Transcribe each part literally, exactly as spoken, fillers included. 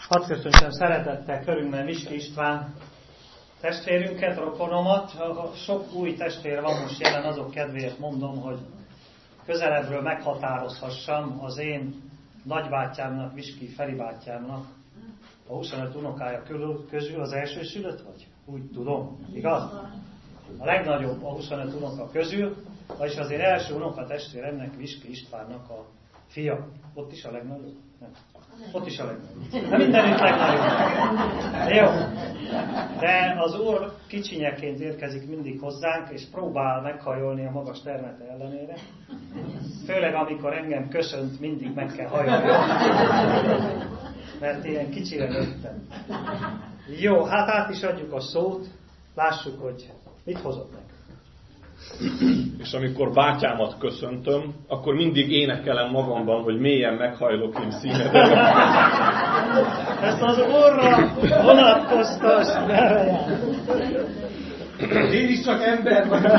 Hadd köszöntsem szeretettel körünkben Viski István testvérünket, rokonomat. Sok új testvér van most jelen, azok kedvéért mondom, hogy közelebbről meghatározhassam az én nagybátyámnak, Viski Feri bátyámnak a huszonöt unokája közül az elsőszülött vagy? Úgy tudom, igaz? A legnagyobb a huszonöt unoka közül, vagyis az én első unoka testvéremnek, Viski Istvánnak a fia. Ott is a legnagyobb? Nem. Ott is a legnagyobb. Nem mindenütt legnagyobb. Jó. De az Úr kicsinyeként érkezik mindig hozzánk, és próbál meghajolni a magas termete ellenére. Főleg amikor engem köszönt, mindig meg kell hajolni. Mert ilyen kicsire nőttem. Jó, hát át is adjuk a szót. Lássuk, hogy mit hozott meg. És amikor bátyámat köszöntöm, akkor mindig énekelem magamban, hogy mélyen meghajlok én színedet. Ezt az Úrra vonatkoztas neveje. Én is csak ember vagyok.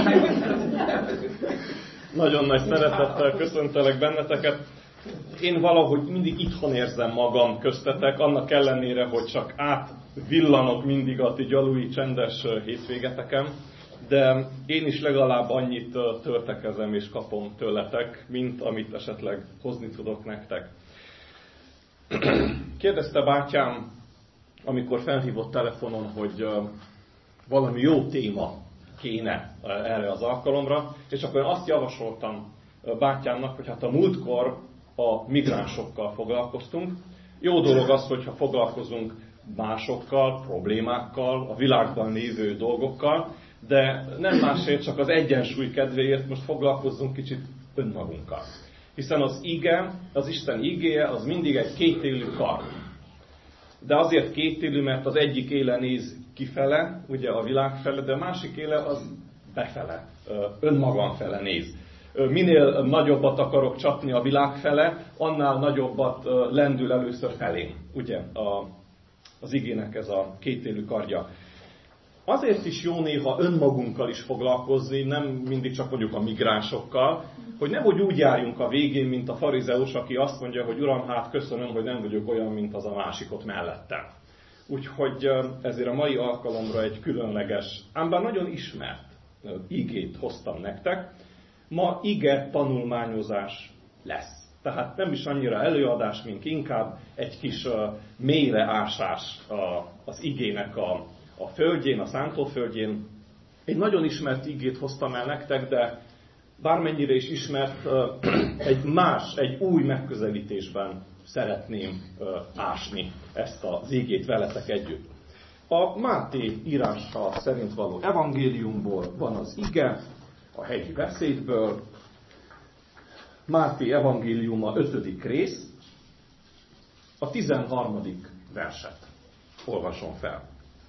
Nagyon nagy szeretettel köszöntelek benneteket. Én valahogy mindig itthon érzem magam köztetek, annak ellenére, hogy csak átvillanok mindig a ti gyalui csendes hétvégeteken. De én is legalább annyit törtekezem és kapom tőletek, mint amit esetleg hozni tudok nektek. Kérdezte bátyám, amikor felhívott telefonon, hogy valami jó téma kéne erre az alkalomra, és akkor én azt javasoltam bátyámnak, hogy hát a múltkor a migránsokkal foglalkoztunk. Jó dolog az, hogyha foglalkozunk másokkal, problémákkal, a világban lévő dolgokkal, de nem másért, csak az egyensúly kedvéért most foglalkozzunk kicsit önmagunkkal. Hiszen az ige, az Isten igéje, az mindig egy kétélű kard. De azért kétélű, mert az egyik éle néz kifele, ugye a világ fele, de a másik éle az befele, önmagam fele néz. Minél nagyobbat akarok csapni a világ fele, annál nagyobbat lendül először felém. Ugye a, az igének ez a kétélű kardja. Azért is jó néha önmagunkkal is foglalkozni, nem mindig csak mondjuk a migránsokkal, hogy nehogy úgy járjunk a végén, mint a farizeus, aki azt mondja, hogy Uram, hát köszönöm, hogy nem vagyok olyan, mint az a másik ott mellettem. Úgyhogy ezért a mai alkalomra egy különleges, ám bár nagyon ismert igét hoztam nektek. Ma ige tanulmányozás lesz. Tehát nem is annyira előadás, mint inkább egy kis mélyreásás az igének a a földjén, a szántóföldjén. Egy nagyon ismert igét hoztam el nektek, de bármennyire is ismert, egy más, egy új megközelítésben szeretném ásni ezt az igét veletek együtt. A Máté írása szerint való evangéliumból van az ige, a hegyi beszédből. Máté evangéliuma ötödik rész, a tizenharmadik verset olvasom fel.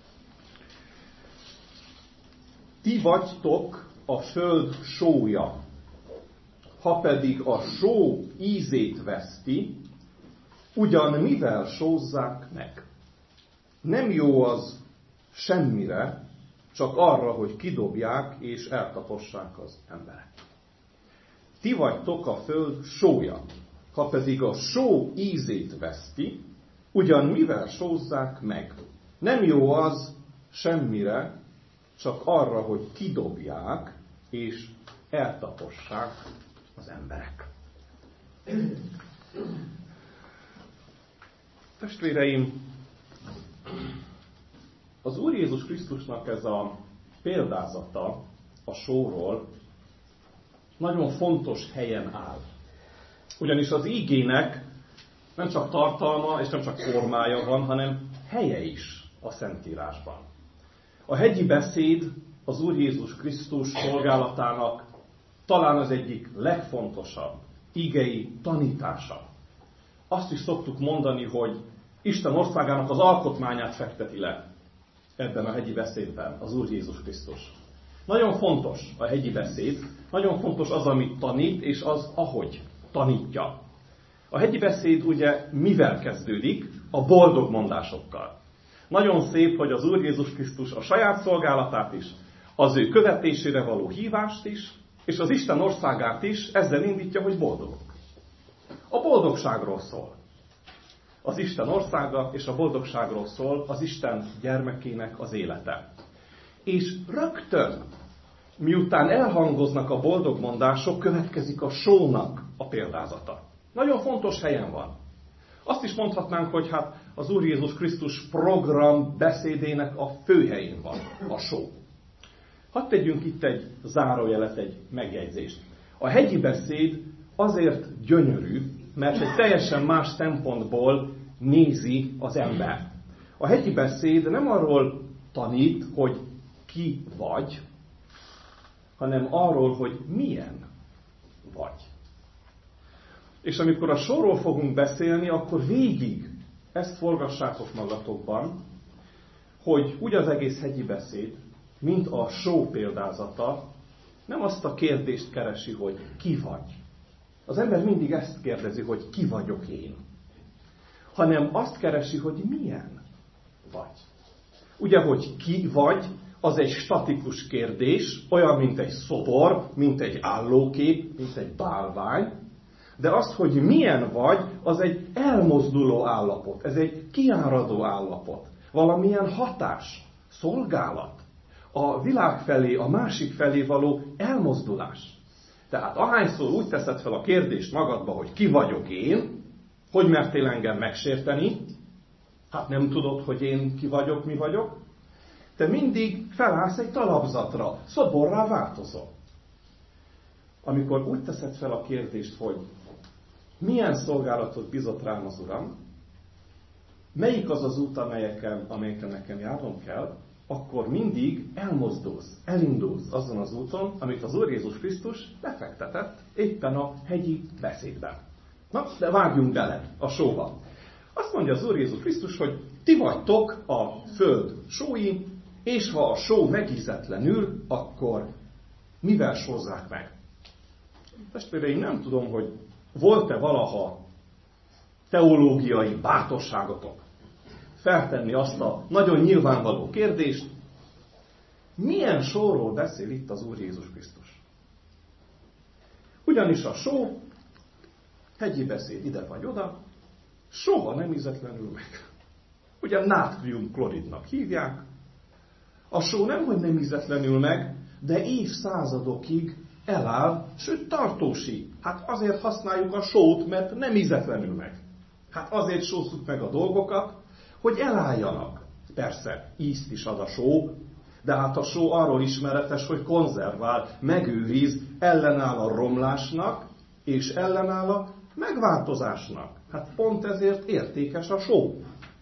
Ti vagytok a föld sója, ha pedig a só ízét veszti, ugyan mivel sózzák meg? Nem jó az semmire, csak arra, hogy kidobják és eltapossák az emberek. Ti vagytok a föld sója, ha pedig a só ízét veszti, ugyan mivel sózzák meg? Nem jó az semmire, csak arra, hogy kidobják és eltapossák az emberek. Testvéreim, az Úr Jézus Krisztusnak ez a példázata a sóról nagyon fontos helyen áll. Ugyanis az igének nem csak tartalma és nem csak formája van, hanem helye is a Szentírásban. A hegyi beszéd az Úr Jézus Krisztus szolgálatának talán az egyik legfontosabb igei tanítása. Azt is szoktuk mondani, hogy Isten országának az alkotmányát fekteti le ebben a hegyi beszédben az Úr Jézus Krisztus. Nagyon fontos a hegyi beszéd, nagyon fontos az, amit tanít, és az, ahogy tanítja. A hegyi beszéd ugye mivel kezdődik? A boldog mondásokkal. Nagyon szép, hogy az Úr Jézus Krisztus a saját szolgálatát is, az ő követésére való hívást is, és az Isten országát is ezzel indítja, hogy boldogok. A boldogságról szól. az Isten országa és a boldogságról szól az Isten gyermekének az élete. És rögtön, miután elhangoznak a boldog mondások, következik a sónak a példázata. Nagyon fontos helyen van. Azt is mondhatnánk, hogy hát az Úr Jézus Krisztus program beszédének a főhelyén van a só. Hadd tegyünk itt egy zárójelet, egy megjegyzést. A hegyi beszéd azért gyönyörű, mert egy teljesen más szempontból nézi az ember. A hegyi beszéd nem arról tanít, hogy ki vagy, hanem arról, hogy milyen vagy. És amikor a sóról fogunk beszélni, akkor végig ezt forgassátok magatokban, hogy úgy az egész hegyi beszéd, mint a só példázata, nem azt a kérdést keresi, hogy ki vagy. Az ember mindig ezt kérdezi, hogy ki vagyok én. Hanem azt keresi, hogy milyen vagy. Ugye, hogy ki vagy, az egy statikus kérdés, olyan, mint egy szobor, mint egy állókép, mint egy bálvány. De azt, hogy milyen vagy, az egy elmozduló állapot, ez egy kiáradó állapot. Valamilyen hatás, szolgálat. A világ felé, a másik felé való elmozdulás. Tehát ahányszor úgy teszed fel a kérdést magadba, hogy ki vagyok én, hogy mertél engem megsérteni, hát nem tudod, hogy én ki vagyok, mi vagyok, te mindig felállsz egy talapzatra, szoborrá változol. Amikor úgy teszed fel a kérdést, hogy milyen szolgálatot bizott rám az Uram, melyik az az út, amelyeken, amelyeken nekem járnom kell, akkor mindig elmozdulsz, elindulsz azon az úton, amit az Úr Jézus Krisztus lefektetett éppen a hegyi beszédben. Na, de vágjunk bele a sóba. Azt mondja az Úr Jézus Krisztus, hogy ti vagytok a föld sói, és ha a só megízetlenül, akkor mivel sózzák meg? Testvéreim, nem tudom, hogy volt-e valaha teológiai bátorságotok feltenni azt a nagyon nyilvánvaló kérdést, milyen sóról beszél itt az Úr Jézus Krisztus? Ugyanis a só, hegyi beszéd ide vagy oda, soha nem ízetlenül meg. Ugye nátrium-kloridnak hívják. A só nem, hogy nem ízetlenül meg, de évszázadokig eláll, sőt tartósít. Hát azért használjuk a sót, mert nem ízetlenül meg. Hát azért sózzuk meg a dolgokat, hogy elálljanak. Persze, ízt is ad a só, de hát a só arról ismeretes, hogy konzervál, megőriz, ellenáll a romlásnak, és ellenáll a megváltozásnak. Hát pont ezért értékes a só.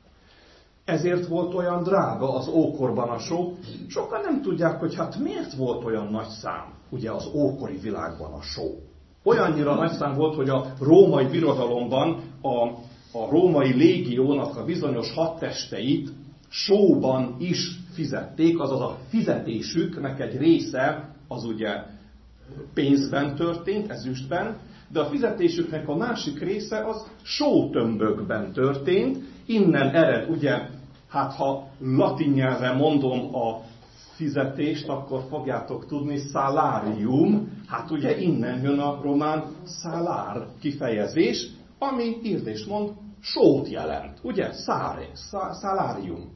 Ezért volt olyan drága az ókorban a só. Sokan nem tudják, hogy hát miért volt olyan nagy szám, ugye az ókori világban a só. Olyannyira nagy szám volt, hogy a római birodalomban a, a római légiónak a bizonyos hadtesteit sóban is fizették, azaz a fizetésüknek egy része az ugye pénzben történt, ezüstben, de a fizetésüknek a másik része az sótömbökben történt. Innen ered, ugye, hát ha latin nyelven mondom a fizetést, akkor fogjátok tudni, salarium, hát ugye innen jön a román salár kifejezés, ami írd és mond, sót jelent, ugye, száre, salarium.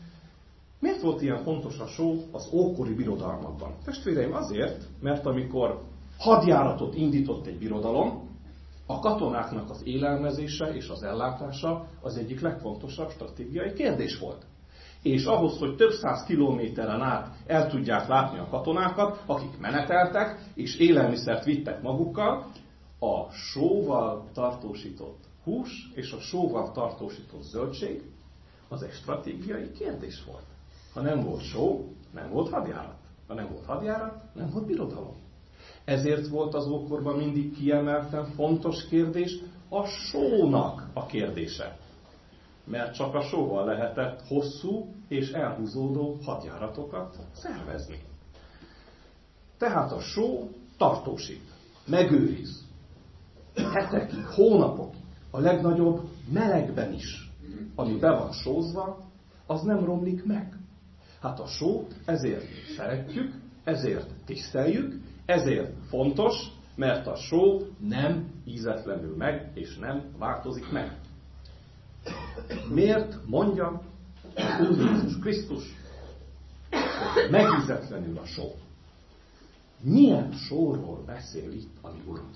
Miért volt ilyen fontos a só az ókori birodalmakban? Testvéreim, azért, mert amikor hadjáratot indított egy birodalom, a katonáknak az élelmezése és az ellátása az egyik legfontosabb stratégiai kérdés volt. És ahhoz, hogy több száz kilométeren át el tudják látni a katonákat, akik meneteltek és élelmiszert vittek magukkal, a sóval tartósított hús és a sóval tartósított zöldség az egy stratégiai kérdés volt. Ha nem volt só, nem volt hadjárat. Ha nem volt hadjárat, nem volt birodalom. Ezért volt az ókorban mindig kiemelten fontos kérdés a sónak a kérdése. Mert csak a sóval lehetett hosszú és elhúzódó hadjáratokat szervezni. Tehát a só tartósít, megőriz. Hetekig, hónapokig, a legnagyobb melegben is, ami be van sózva, az nem romlik meg. Hát a sót ezért szeretjük, ezért tiszteljük, ezért fontos, mert a só nem ízetlenül meg, és nem változik meg. Miért mondja az Úr Jézus Krisztus, hogy megízetlenül a só? Milyen sóról beszél itt a mi Urunk?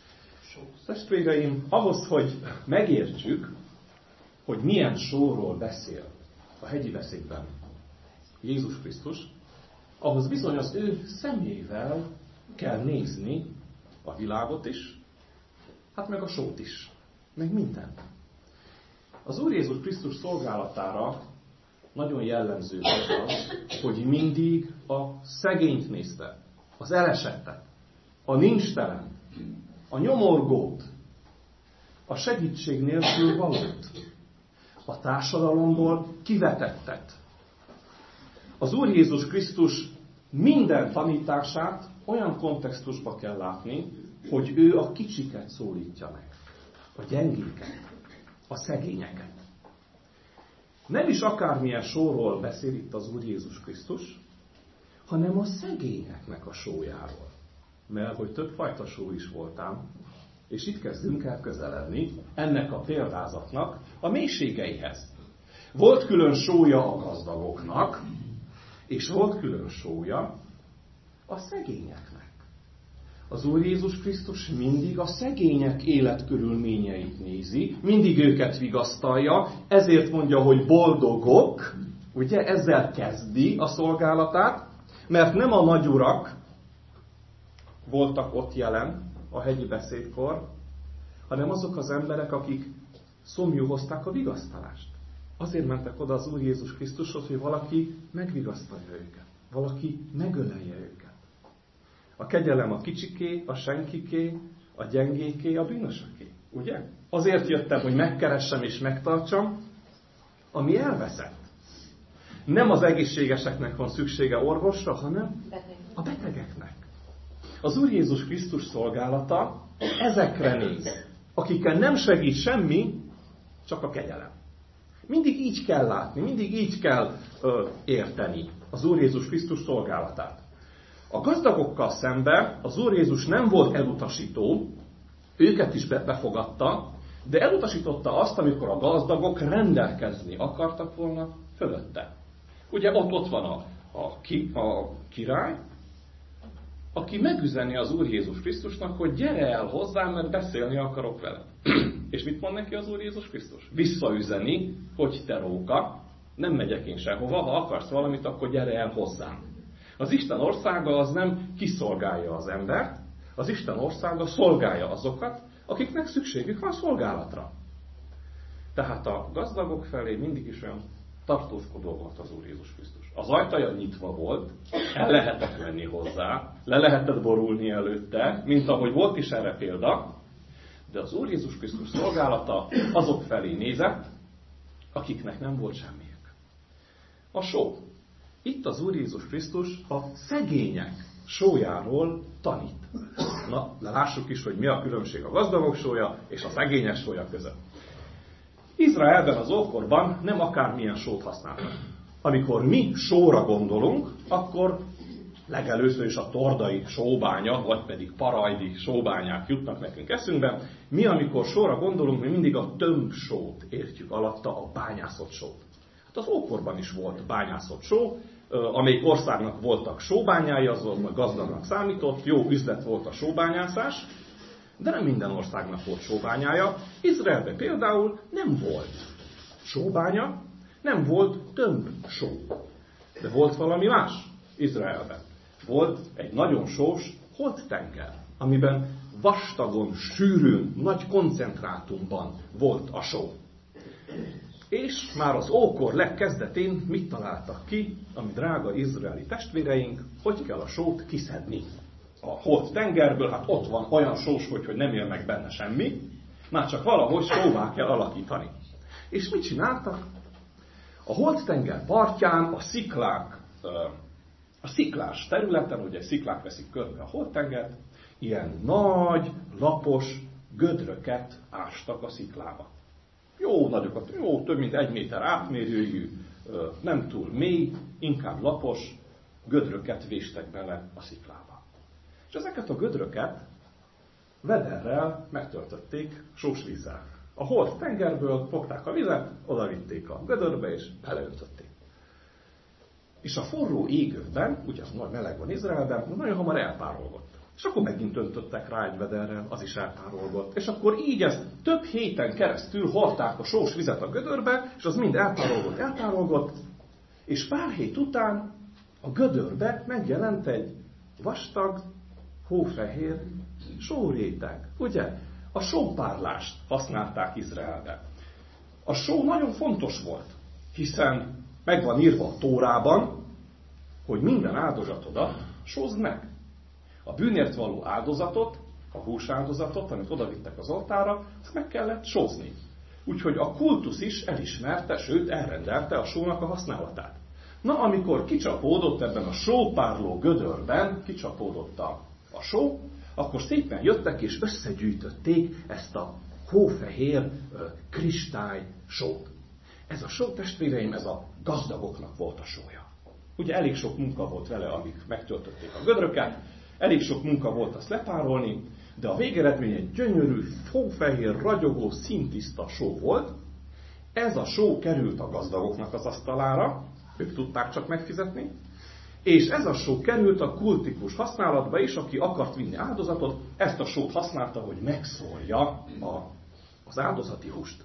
Testvéreim, ahhoz, hogy megértsük, hogy milyen sóról beszél a hegyi beszédben Jézus Krisztus, ahhoz bizony az ő személyével kell nézni a világot is, hát meg a sót is, meg mindent. Az Úr Jézus Krisztus szolgálatára nagyon jellemző volt az, hogy mindig a szegényt nézte, az elesettet, a nincstelen, a nyomorgót, a segítség nélkül valót, a társadalomból kivetettet. Az Úr Jézus Krisztus minden tanítását olyan kontextusba kell látni, hogy ő a kicsiket szólítja meg, a gyengéket, a szegényeket. Nem is akármilyen sóról beszél itt az Úr Jézus Krisztus, hanem a szegényeknek a sójáról. Mert hogy többfajta só is voltám, és itt kezdünk el közeledni ennek a példázatnak a mélységeihez. Volt külön sója a gazdagoknak, és volt külön sója a szegényeknek. Az Úr Jézus Krisztus mindig a szegények életkörülményeit nézi, mindig őket vigasztalja, ezért mondja, hogy boldogok, ugye ezzel kezdi a szolgálatát, mert nem a nagyurak voltak ott jelen a hegyi beszédkor, hanem azok az emberek, akik szomjú hozták a vigasztalást. Azért mentek oda az Úr Jézus Krisztushoz, hogy valaki megvigasztalja őket, valaki megölelje őket. A kegyelem a kicsiké, a senkiké, a gyengéké, a bűnösöké. Ugye? Azért jöttem, hogy megkeressem és megtartsam, ami elveszett. Nem az egészségeseknek van szüksége orvosra, hanem a betegeknek. Az Úr Jézus Krisztus szolgálata ezekre néz, akikkel nem segít semmi, csak a kegyelem. Mindig így kell látni, mindig így kell ö, érteni az Úr Jézus Krisztus szolgálatát. A gazdagokkal szemben az Úr Jézus nem volt elutasító, őket is befogadta, de elutasította azt, amikor a gazdagok rendelkezni akartak volna fölötte. Ugye ott, ott van a, a, ki, a király, aki megüzeni az Úr Jézus Krisztusnak, hogy gyere el hozzám, mert beszélni akarok vele. És mit mond neki az Úr Jézus Krisztus? Visszaüzeni, hogy te róka, nem megyek én sehova, ha akarsz valamit, akkor gyere el hozzám. Az Isten országa az nem kiszolgálja az embert, az Isten országa szolgálja azokat, akiknek szükségük van szolgálatra. Tehát a gazdagok felé mindig is olyan tartózkodó volt az Úr Jézus Krisztus. Az ajtaja nyitva volt, el lehetett menni hozzá, le lehetett borulni előtte, mint ahogy volt is erre példa, de az Úr Jézus Krisztus szolgálata azok felé nézett, akiknek nem volt semmiük. A só. Itt az Úr Jézus Krisztus a szegények sójáról tanít. Na, de lássuk is, hogy mi a különbség a gazdagok sója és a szegények sója között. Izraelben az ókorban nem akármilyen sót használtak. Amikor mi sóra gondolunk, akkor legelőször is a tordai sóbánya, vagy pedig parajdi sóbányák jutnak nekünk eszünkbe. Mi, amikor sóra gondolunk, mi mindig a tömbsót értjük alatta, a bányászott sót. Hát az ókorban is volt bányászott só, amelyik országnak voltak sóbányái, azon a gazdagnak számított, jó üzlet volt a sóbányászás, de nem minden országnak volt sóbányája. Izraelben például nem volt sóbánya, nem volt tömbsó. De volt valami más Izraelben. Volt egy nagyon sós holdtenger, amiben vastagon, sűrűn, nagy koncentrátumban volt a só. És már az ókor legkezdetén mit találtak ki, ami drága izraeli testvéreink, hogy kell a sót kiszedni. A holt tengerből, hát ott van olyan sós, hogy, hogy nem él meg benne semmi, már csak valahogy sóvá kell alakítani. És mit csináltak? A holt tenger partján, a sziklák, a sziklás területen, ugye sziklák veszik körbe a holt tengert, ilyen nagy, lapos gödröket ástak a sziklába. Jó nagyokat, jó több mint egy méter átmérőjű, nem túl mély, inkább lapos gödröket véstek bele a sziklába. És ezeket a gödröket vederrel megtöltötték sós vízzel. A holt tengerből fogták a vizet, oda vitték a gödörbe, és beleöntötték. És a forró égőben, ugye az nagy meleg van Izraelben, nagyon hamar elpárolgott. És akkor megint öntöttek rá egy vederrel, az is elpárolgott. És akkor így ezt több héten keresztül hordták a sós vizet a gödörbe, és az mind elpárolgott, elpárolgott, és pár hét után a gödörbe megjelent egy vastag, hófehér sóréteg. Ugye? A sópárlást használták Izraelbe. A só nagyon fontos volt, hiszen meg van írva a Tórában, hogy minden áldozatodat sózd meg. A bűnért való áldozatot, a húsáldozatot, amit odavittek az oltára, azt meg kellett sózni. Úgyhogy a kultusz is elismerte, sőt elrendelte a sónak a használatát. Na, amikor kicsapódott ebben a sópárló gödörben, kicsapódott a, a só, akkor szépen jöttek és összegyűjtötték ezt a hófehér kristály sót. Ez a só, testvéreim, ez a gazdagoknak volt a sója. Ugye elég sok munka volt vele, amíg megtöltötték a gödröket, elég sok munka volt azt lepárolni, de a végeredmény egy gyönyörű, hófehér, ragyogó, színtiszta só volt. Ez a só került a gazdagoknak az asztalára, ők tudták csak megfizetni, és ez a só került a kultikus használatba is, aki akart vinni áldozatot, ezt a sót használta, hogy megszórja a, az áldozati húst.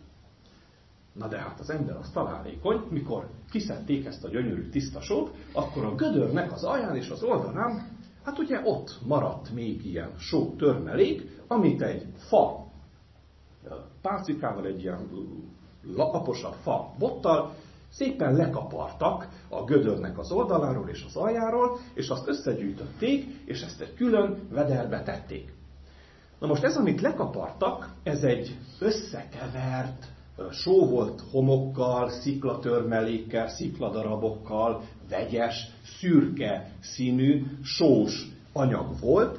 Na de hát az ember az találékony, mikor kiszedték ezt a gyönyörű tiszta sót, akkor a gödörnek az alján és az oldalán, hát ugye ott maradt még ilyen só törmelék, amit egy fa pálcikával, egy ilyen laposabb fa bottal szépen lekapartak a gödörnek az oldaláról és az aljáról, és azt összegyűjtötték, és ezt egy külön vederbe tették. Na most ez, amit lekapartak, ez egy összekevert só volt homokkal, sziklatörmelékkel, szikladarabokkal, vegyes, szürke színű, sós anyag volt.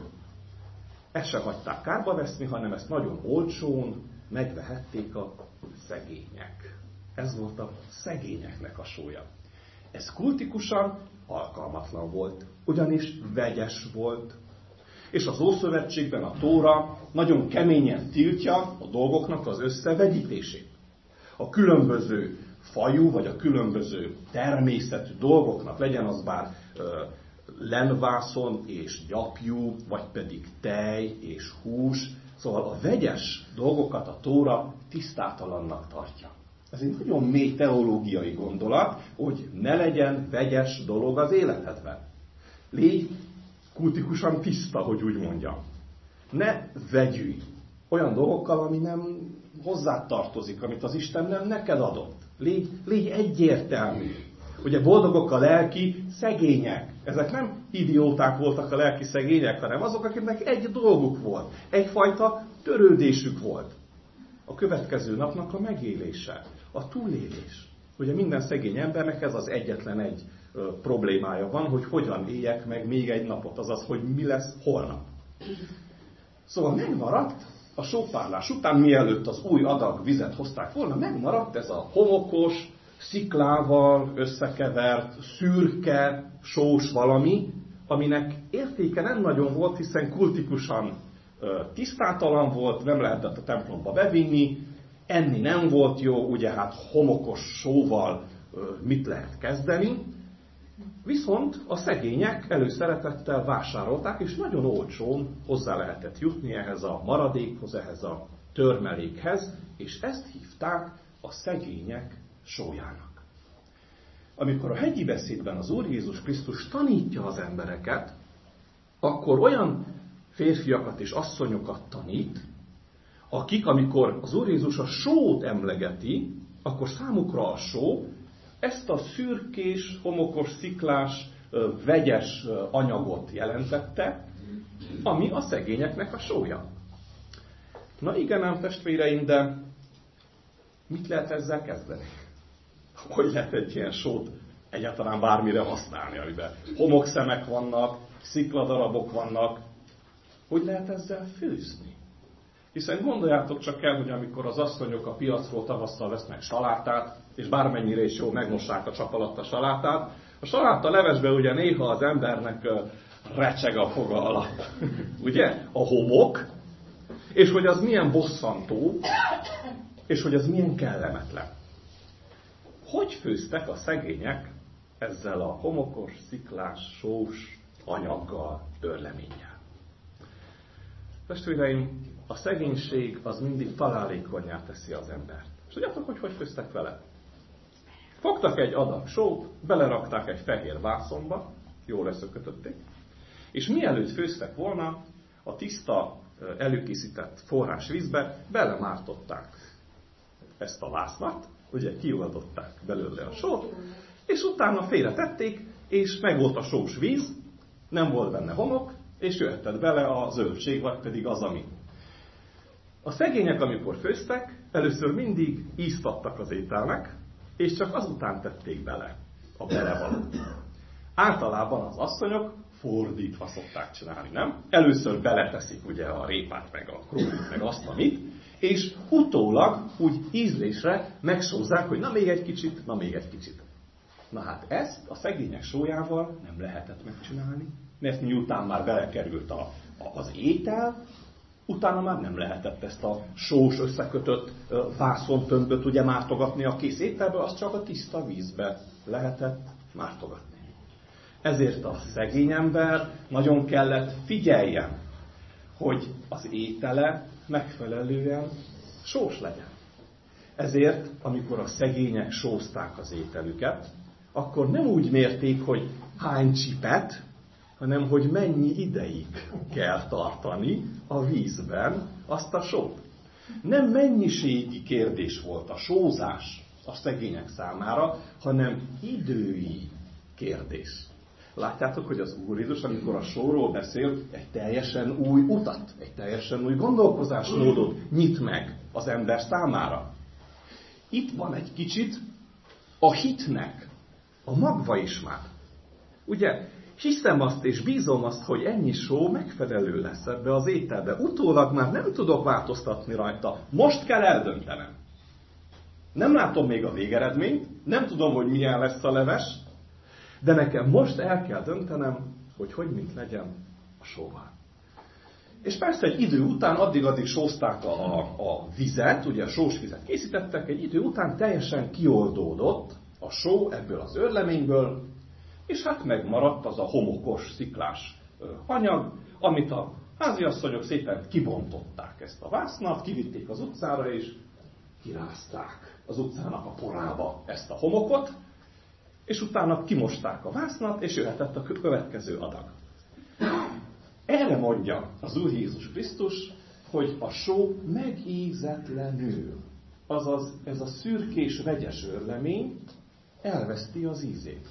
Ezt se hagyták kárba veszni, hanem ezt nagyon olcsón megvehették a szegények. Ez volt a szegényeknek a sója. Ez kultikusan alkalmatlan volt, ugyanis vegyes volt. És az Ószövetségben a Tóra nagyon keményen tiltja a dolgoknak az összevegyítését. A különböző fajú, vagy a különböző természetű dolgoknak, legyen az bár ö, lenvászon és gyapjú, vagy pedig tej és hús, szóval a vegyes dolgokat a Tóra tisztátalannak tartja. Ez egy nagyon mély teológiai gondolat, hogy ne legyen vegyes dolog az életedben. Légy kultikusan tiszta, hogy úgy mondjam. Ne vegyülj olyan dolgokkal, ami nem hozzád tartozik, amit az Isten nem neked adott. Légy, légy egyértelmű. Ugye boldogok a lelki szegények. Ezek nem idióták voltak a lelki szegények, hanem azok, akiknek egy dolguk volt. Egyfajta törődésük volt. A következő napnak a megélése, a túlélés. Ugye minden szegény embernek ez az egyetlen egy ö, problémája van, hogy hogyan éljek meg még egy napot, azaz, hogy mi lesz holnap. Szóval megmaradt a sópárlás után, mielőtt az új adag vizet hozták volna, megmaradt ez a homokos, sziklával összekevert, szürke, sós valami, aminek értéke nem nagyon volt, hiszen kultikusan ö, tisztátalan volt, nem lehetett a templomba bevinni, enni nem volt jó, ugye hát homokos sóval ö, mit lehet kezdeni. Viszont a szegények előszeretettel vásárolták, és nagyon olcsón hozzá lehetett jutni ehhez a maradékhoz, ehhez a törmelékhez, és ezt hívták a szegények sójának. Amikor a hegyi beszédben az Úr Jézus Krisztus tanítja az embereket, akkor olyan férfiakat és asszonyokat tanít, akik, amikor az Úr Jézus a sót emlegeti, akkor számukra a só ezt a szürkés, homokos, sziklás, vegyes anyagot jelentette, ami a szegényeknek a sója. Na igen ám, testvéreim, de mit lehet ezzel kezdeni? Hogy lehet egy ilyen sót egyáltalán bármire használni, amiben homokszemek vannak, szikladarabok vannak. Hogy lehet ezzel főzni? Hiszen gondoljátok csak el, hogy amikor az asszonyok a piacról tavasszal vesznek salátát, és bármennyire is jól megmossák a csap alatt a salátát, a saláta levesbe ugye néha az embernek recseg a foga alatt. Ugye? A homok, és hogy az milyen bosszantó, és hogy az milyen kellemetlen. Hogy főztek a szegények ezzel a homokos, sziklás, sós anyaggal, örleménnyel? Testvéreim, a szegénység az mindig találékonnyá teszi az embert. És tudjátok, hogy hogy főztek vele? Fogtak egy adag sót, belerakták egy fehér vászonba, jól összekötötték, és mielőtt főztek volna, a tiszta, előkészített forrás vízbe belemártották ezt a vásznat, ugye kiugatották belőle a sót, és utána félretették, és meg volt a sós víz, nem volt benne homok, és jöhetett bele a zöldség, vagy pedig az, ami. A szegények, amikor főztek, először mindig íztattak az ételnek, és csak azután tették bele a belevalót. Általában az asszonyok fordítva szokták csinálni, nem? Először beleteszik ugye a répát, meg a krumplit, meg azt, amit, és utólag úgy ízlésre megsózzák, hogy na még egy kicsit, na még egy kicsit. Na hát ezt a szegények sójával nem lehetett megcsinálni, mert miután már belekerült a, a, az étel, utána már nem lehetett ezt a sós összekötött vászontömböt ugye mártogatni a kész ételből, azt csak a tiszta vízbe lehetett mártogatni. Ezért a szegény ember nagyon kellett figyeljen, hogy az étele megfelelően sós legyen. Ezért, amikor a szegények sózták az ételüket, akkor nem úgy mérték, hogy hány csipet, hanem hogy mennyi ideig kell tartani a vízben azt a sót. Nem mennyiségi kérdés volt a sózás a szegények számára, hanem idői kérdés. Látjátok, hogy az Úr Jézus, amikor a sóról beszél, egy teljesen új utat, egy teljesen új gondolkozásmódot nyit meg az ember számára. Itt van egy kicsit a hitnek a magva is már. Ugye, hiszem azt és bízom azt, hogy ennyi só megfelelő lesz ebbe az ételbe. Utólag már nem tudok változtatni rajta. Most kell eldöntenem. Nem látom még a végeredményt, nem tudom, hogy milyen lesz a leves, de nekem most el kell döntenem, hogy hogy mint legyen a sóval. És persze egy idő után, addig-addig sózták a, a, a vizet, ugye a sós vizet készítettek, egy idő után teljesen kioldódott a só ebből az örleményből, és hát megmaradt az a homokos, sziklás anyag, amit a háziasszonyok szépen kibontották ezt a vásznat, kivitték az utcára, és kirázták az utcának a porába ezt a homokot, és utána kimosták a vásznat, és jöhetett a következő adag. Erre mondja az Úr Jézus Krisztus, hogy a só megízetlenül, azaz ez a szürkés, vegyes örlemény elveszti az ízét.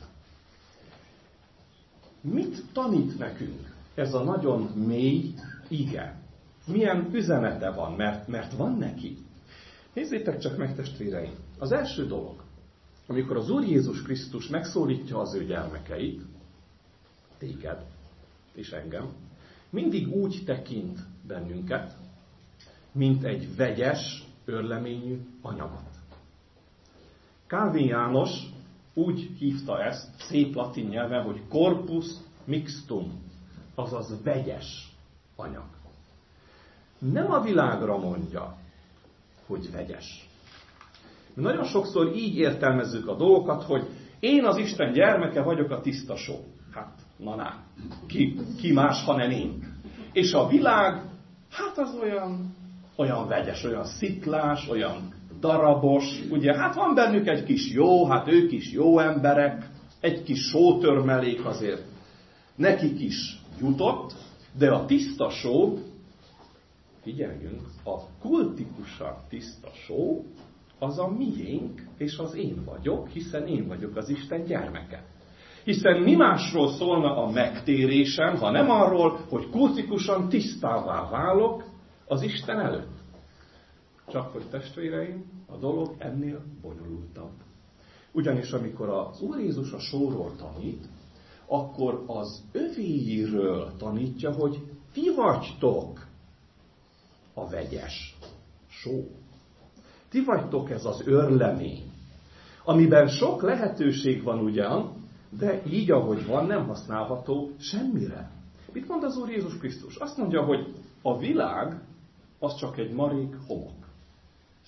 Mit tanít nekünk ez a nagyon mély ige? Milyen üzenete van, mert, mert van neki? Nézzétek csak meg, testvéreim! Az első dolog, amikor az Úr Jézus Krisztus megszólítja az ő gyermekeit, téged és engem, mindig úgy tekint bennünket, mint egy vegyes, örleményű anyagot. Kálvin János úgy hívta ezt, szép latin nyelven, hogy corpus mixtum, azaz vegyes anyag. Nem a világra mondja, hogy vegyes. Nagyon sokszor így értelmezzük a dolgokat, hogy én az Isten gyermeke vagyok, a tiszta só. Hát, na ná, ki, ki más, ha nem én. És a világ, hát az olyan, olyan vegyes, olyan sziklás, olyan darabos, ugye, hát van bennük egy kis jó, hát ők is jó emberek, egy kis sótörmelék azért nekik is jutott, de a tiszta só, figyeljünk, a kultikusan tiszta só, az a miénk, és az én vagyok, hiszen én vagyok az Isten gyermeke. Hiszen mi másról szólna a megtérésem, ha nem arról, hogy kultikusan tisztává válok az Isten előtt. Csak hogy testvéreim, a dolog ennél bonyolultabb. Ugyanis amikor az Úr Jézus a sóról tanít, akkor az övéiről tanítja, hogy ti vagytok a vegyes só. Ti vagytok ez az örlemény, amiben sok lehetőség van ugyan, de így, ahogy van, nem használható semmire. Mit mond az Úr Jézus Krisztus? Azt mondja, hogy a világ az csak egy marék homok.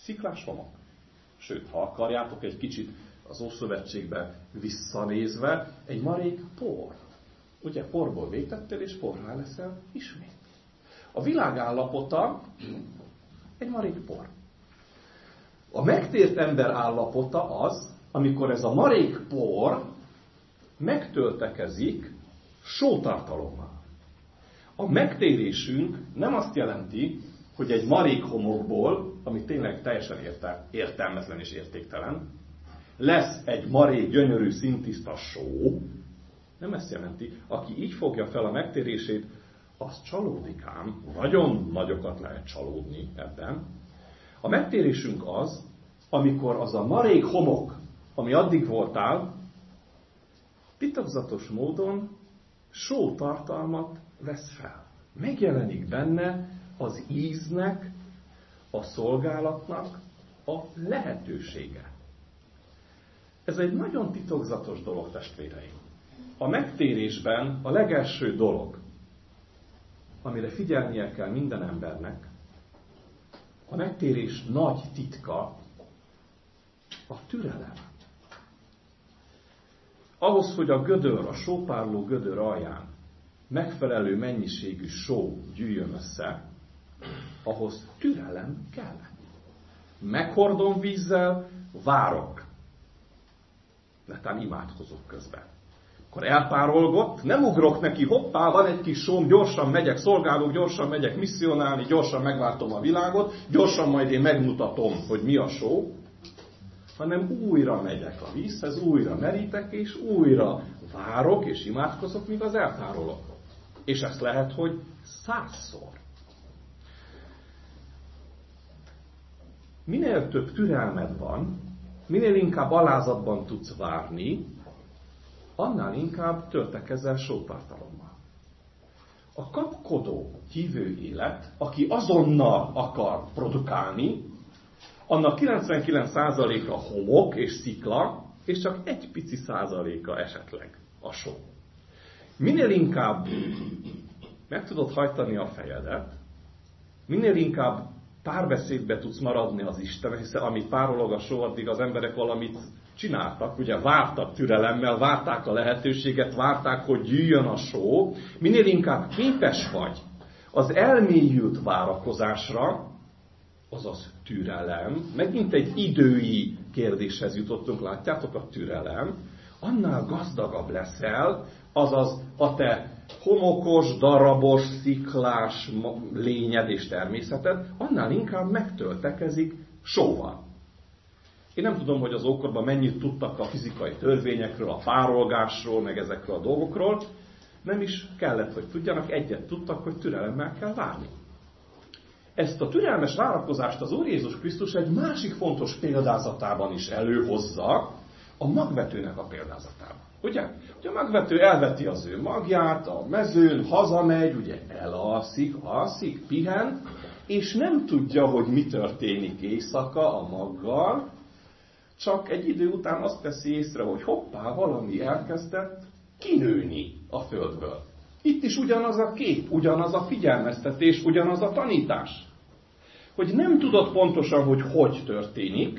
Sziklás homok. Sőt, ha akarjátok, egy kicsit az Ószövetségbe visszanézve, egy marék por. Ugye porból végtettél, és porrá leszel ismét. A világ állapota egy marék por. A megtért ember állapota az, amikor ez a marék por megtöltekezik sótartalommal. A megtérésünk nem azt jelenti, hogy egy marék homokból, ami tényleg teljesen értelmetlen és értéktelen, lesz egy marék gyönyörű szintiszta só. Nem ezt jelenti. Aki így fogja fel a megtérését, az csalódik ám. Nagyon nagyokat lehet csalódni ebben. A megtérésünk az, amikor az a marék homok, ami addig voltál, titokzatos módon sótartalmat vesz fel. Megjelenik benne az íznek, a szolgálatnak a lehetősége. Ez egy nagyon titokzatos dolog, testvéreim. A megtérésben a legelső dolog, amire figyelnie kell minden embernek, a megtérés nagy titka a türelem. Ahhoz, hogy a gödör, a sópárló gödör alján megfelelő mennyiségű só gyűjjön össze, ahhoz türelem kell. Meghordom vízzel, várok. Netán imádkozok közben. Akkor elpárolgott, nem ugrok neki, hoppá, van egy kis sóm, gyorsan megyek, szolgálok, gyorsan megyek misszionálni, gyorsan megváltom a világot, gyorsan majd én megmutatom, hogy mi a só, hanem újra megyek a vízhez, újra merítek, és újra várok, és imádkozok, míg az elpárolok. És ezt lehet, hogy százszor. Minél több türelmed van, minél inkább alázatban tudsz várni, annál inkább töltekezel sótartalommal. A kapkodó hívő élet, aki azonnal akar produkálni, annak kilencvenkilenc százaléka homok és szikla, és csak egy pici százaléka esetleg a só. Minél inkább meg tudod hajtani a fejedet, minél inkább párbeszédbe tudsz maradni az Istennek, hiszen amíg párolog a só, addig az emberek valamit csináltak, ugye vártak türelemmel, várták a lehetőséget, várták, hogy gyűjjön a só. Minél inkább képes vagy az elmélyült várakozásra, azaz türelem, megint egy idői kérdéshez jutottunk, látjátok, a türelem, annál gazdagabb leszel, azaz a te homokos, darabos, sziklás lényed és természeted, annál inkább megtöltekezik sóval. Én nem tudom, hogy az ókorban mennyit tudtak a fizikai törvényekről, a párolgásról, meg ezekről a dolgokról. Nem is kellett, hogy tudjanak, egyet tudtak, hogy türelemmel kell várni. Ezt a türelmes várakozást az Úr Jézus Krisztus egy másik fontos példázatában is előhozza, a magvetőnek a példázatában. Ugye? Ugye a magvető elveti az ő magját, a mezőn hazamegy, ugye elalszik, alszik, pihen, és nem tudja, hogy mi történik éjszaka a maggal, csak egy idő után azt veszi észre, hogy hoppá, valami elkezdett kinőni a földből. Itt is ugyanaz a kép, ugyanaz a figyelmeztetés, ugyanaz a tanítás. Hogy nem tudod pontosan, hogy hogy történik,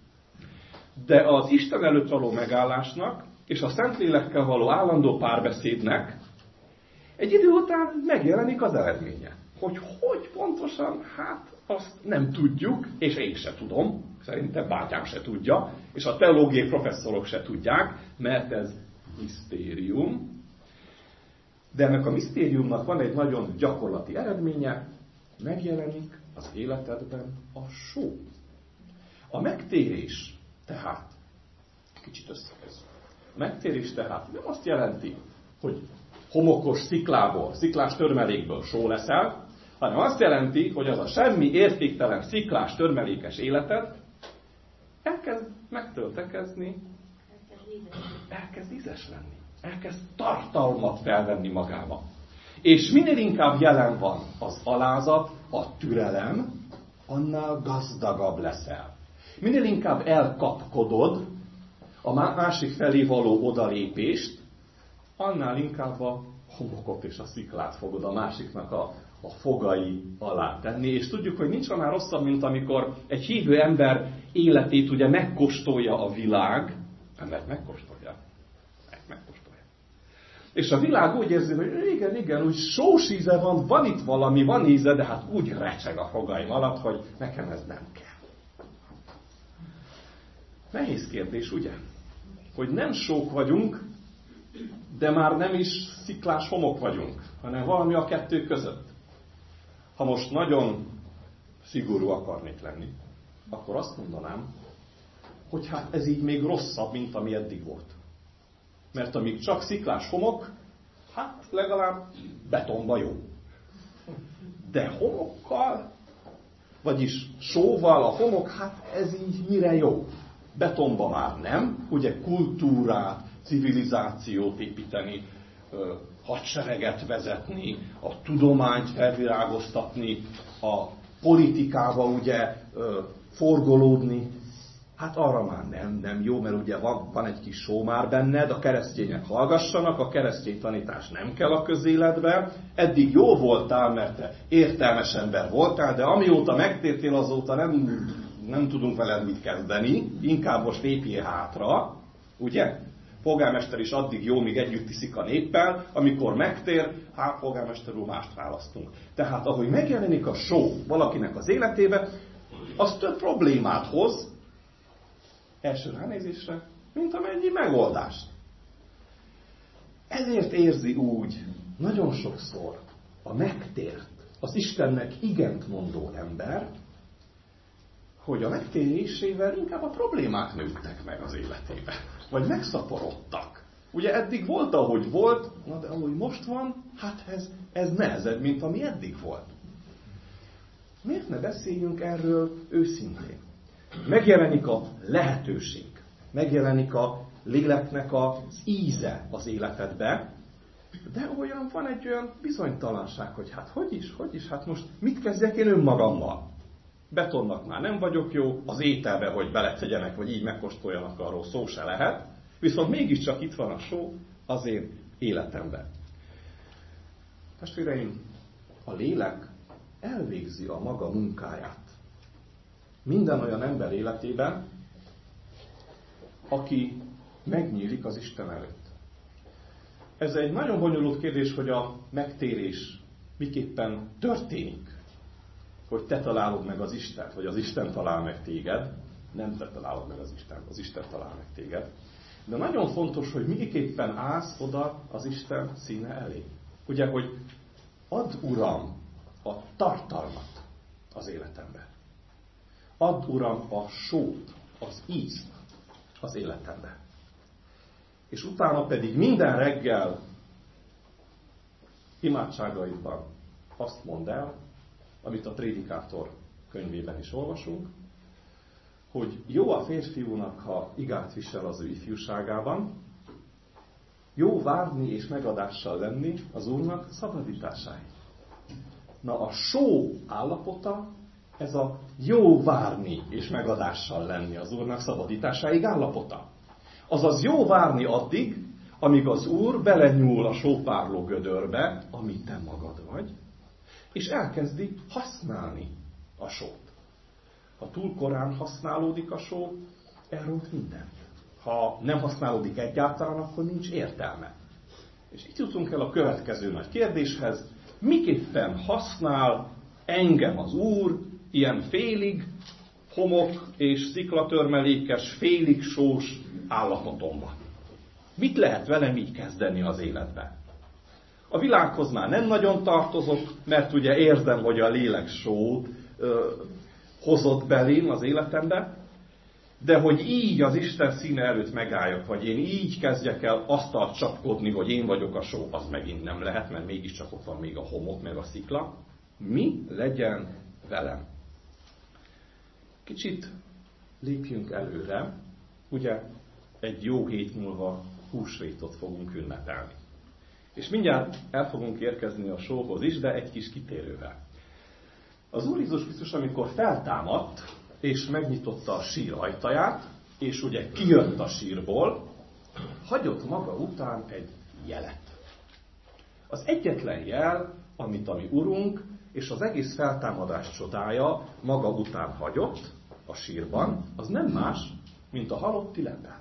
de az Isten előtt való megállásnak és a Szentlélekkel való állandó párbeszédnek egy idő után megjelenik az eredménye. Hogy hogy pontosan, hát azt nem tudjuk, és én se tudom, szerintem bátyám se tudja, és a teológiai professzorok se tudják, mert ez misztérium. De ennek a misztériumnak van egy nagyon gyakorlati eredménye, megjelenik az életedben a só. A megtérés tehát, kicsit összekezdve, a megtérés tehát nem azt jelenti, hogy homokos sziklából, sziklás törmelékből só leszel, hanem azt jelenti, hogy az a semmi értéktelen sziklás törmelékes életed elkezd megtöltekezni, elkezd ízes lenni, elkezd tartalmat felvenni magába. És minél inkább jelen van az alázat, a türelem, annál gazdagabb leszel. Minél inkább elkapkodod a másik felé való odalépést, annál inkább a homokot és a sziklát fogod a másiknak a a fogai alá tenni. És tudjuk, hogy nincs annál rosszabb, mint amikor egy hívő ember életét ugye megkóstolja a világ, mert megkóstolja. megkóstolja. És a világ úgy érzi, hogy igen, igen, úgy sós íze van, van itt valami, van íze, de hát úgy recseg a fogaim alatt, hogy nekem ez nem kell. Nehéz kérdés, ugye? Hogy nem sók vagyunk, de már nem is sziklás homok vagyunk, hanem valami a kettő között. Ha most nagyon szigorú akarnék lenni, akkor azt mondanám, hogy hát ez így még rosszabb, mint ami eddig volt. Mert amíg csak sziklás homok, hát legalább betonba jó. De homokkal, vagyis sóval a homok, hát ez így mire jó? Betonba már nem, ugye kultúrát, civilizációt építeni, hadsereget vezetni, a tudományt felvirágoztatni, a politikába ugye forgolódni, hát arra már nem, nem jó, mert ugye van, van egy kis só már benned, a keresztények hallgassanak, a keresztény tanítás nem kell a közéletbe, eddig jó voltál, mert te értelmes ember voltál, de amióta megtértél, azóta nem, nem tudunk veled mit kezdeni, inkább most lépjél hátra, ugye? Polgármester is addig jó, míg együtt iszik a néppel, amikor megtér, hát polgármester úr, mást választunk. Tehát ahogy megjelenik a só valakinek az életébe, az több problémát hoz, első ránézésre, mint amennyi megoldást. Ezért érzi úgy nagyon sokszor a megtért, az Istennek igent mondó ember, hogy a megtérésével inkább a problémák nőttek meg az életébe. Vagy megszaporodtak. Ugye eddig volt, ahogy volt, na de ahogy most van, hát ez, ez nehezebb, mint ami eddig volt. Miért ne beszéljünk erről őszintén? Megjelenik a lehetőség, megjelenik a léleknek az íze az életedbe, de olyan van egy olyan bizonytalanság, hogy hát hogy is, hogy is, hát most mit kezdjek én önmagammal? Betonnak már nem vagyok jó, az ételbe, hogy beletegyenek, vagy így megkóstoljanak, arról szó se lehet, viszont mégiscsak itt van a só az én életemben. Testvéreim, a lélek elvégzi a maga munkáját. Minden olyan ember életében, aki megnyílik az Isten előtt. Ez egy nagyon bonyolult kérdés, hogy a megtérés miképpen történik. Hogy te találod meg az Istent, vagy az Isten talál meg téged. Nem te találod meg az Isten, az Isten talál meg téged. De nagyon fontos, hogy miképpen állsz oda az Isten színe elé. Ugye, hogy add, Uram, a tartalmat az életembe. Add, Uram, a sót, az ízt az életembe. És utána pedig minden reggel imádságaidban azt mondd el, amit a Prédikátor könyvében is olvasunk, hogy jó a férfiúnak, ha igát visel az ő ifjúságában, jó várni és megadással lenni az Úrnak szabadításáig. Na a só állapota, ez a jó várni és megadással lenni az Úrnak szabadításáig állapota. Azaz jó várni addig, amíg az Úr belenyúl a sópárló gödörbe, ami te magad vagy, és elkezdi használni a sót. Ha túl korán használódik a só, elront mindent. Ha nem használódik egyáltalán, akkor nincs értelme. És itt jutunk el a következő nagy kérdéshez. Miképpen használ engem az Úr ilyen félig homok és sziklatörmelékes, félig sós állapotomban? Mit lehet velem így kezdeni az életben? A világhoz már nem nagyon tartozok, mert ugye érzem, hogy a lélek sót ö, hozott belém az életembe, de hogy így az Isten színe előtt megálljak, vagy én így kezdjek el asztalt csapkodni, hogy én vagyok a só, az megint nem lehet, mert mégiscsak ott van még a homok, meg a szikla. Mi legyen velem? Kicsit lépjünk előre, ugye egy jó hét múlva húsvétot fogunk ünnepelni. És mindjárt el fogunk érkezni a sóhoz is, de egy kis kitérővel. Az Úr Jézus Krisztus, amikor feltámadt, és megnyitotta a sír ajtaját, és ugye kijött a sírból, hagyott maga után egy jelet. Az egyetlen jel, amit a mi Urunk és az egész feltámadás csodája maga után hagyott a sírban, az nem más, mint a halotti lepel.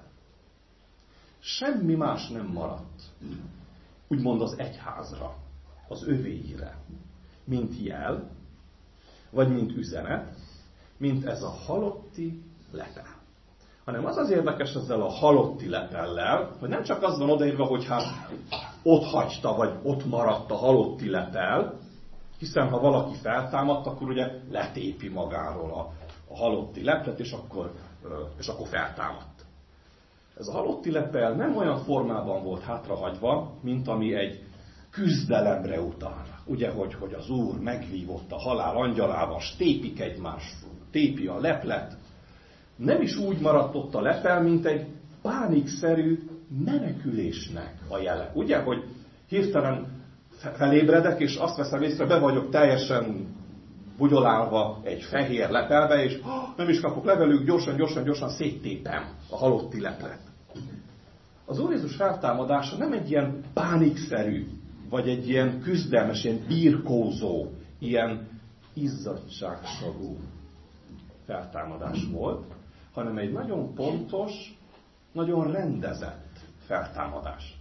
Semmi más nem maradt, úgymond az egyházra, az övéire, mint jel, vagy mint üzenet, mint ez a halotti lepel. Hanem az az érdekes ezzel a halotti lepellel, hogy nem csak az van odaírva, hogy hát ott hagyta, vagy ott maradt a halotti lepel, hiszen ha valaki feltámadt, akkor ugye letépi magáról a, a halotti leplet, és akkor, és akkor feltámadt. Ez a halotti lepel nem olyan formában volt hátrahagyva, mint ami egy küzdelemre utal. Ugye, hogy, hogy az Úr megvívott a halál angyalával, s tépik egymást, tépi a leplet. Nem is úgy maradt ott a lepel, mint egy pánikszerű menekülésnek a jele. Ugye, hogy hirtelen felébredek, és azt veszem észre, be vagyok teljesen bugyolálva egy fehér lepelbe, és oh, nem is kapok levelük, gyorsan, gyorsan, gyorsan széttépem a halotti leplet. Az Úr Jézus feltámadása nem egy ilyen pánikszerű, vagy egy ilyen küzdelmes, ilyen birkózó, ilyen izzadságszagú feltámadás volt, hanem egy nagyon pontos, nagyon rendezett feltámadás.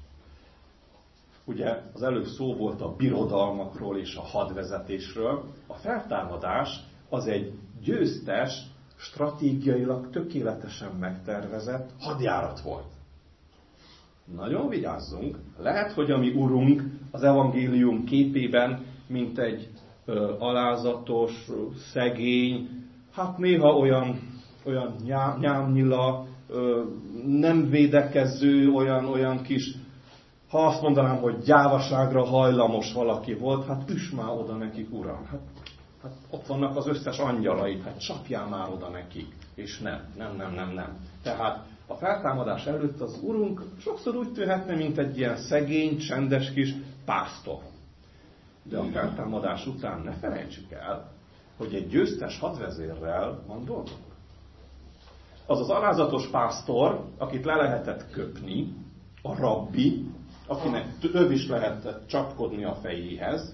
Ugye az előbb szó volt a birodalmakról és a hadvezetésről. A feltámadás az egy győztes, stratégiailag tökéletesen megtervezett hadjárat volt. Nagyon vigyázzunk, lehet, hogy a mi Urunk az evangélium képében, mint egy ö, alázatos, szegény, hát néha olyan, olyan nyám, nyámnyila, ö, nem védekező, olyan, olyan kis, ha azt mondanám, hogy gyávaságra hajlamos valaki volt, hát üss már oda nekik, Uram. Hát, hát ott vannak az összes angyalait, hát csapjál már oda nekik. És nem, nem, nem, nem, nem. Tehát a feltámadás előtt az Urunk sokszor úgy tűnhetne, mint egy ilyen szegény, csendes kis pásztor. De a feltámadás után ne felejtsük el, hogy egy győztes hadvezérrel van dolgunk. Az az alázatos pásztor, akit le lehetett köpni, a rabbi, akinek több is lehetett csapkodni a fejéhez,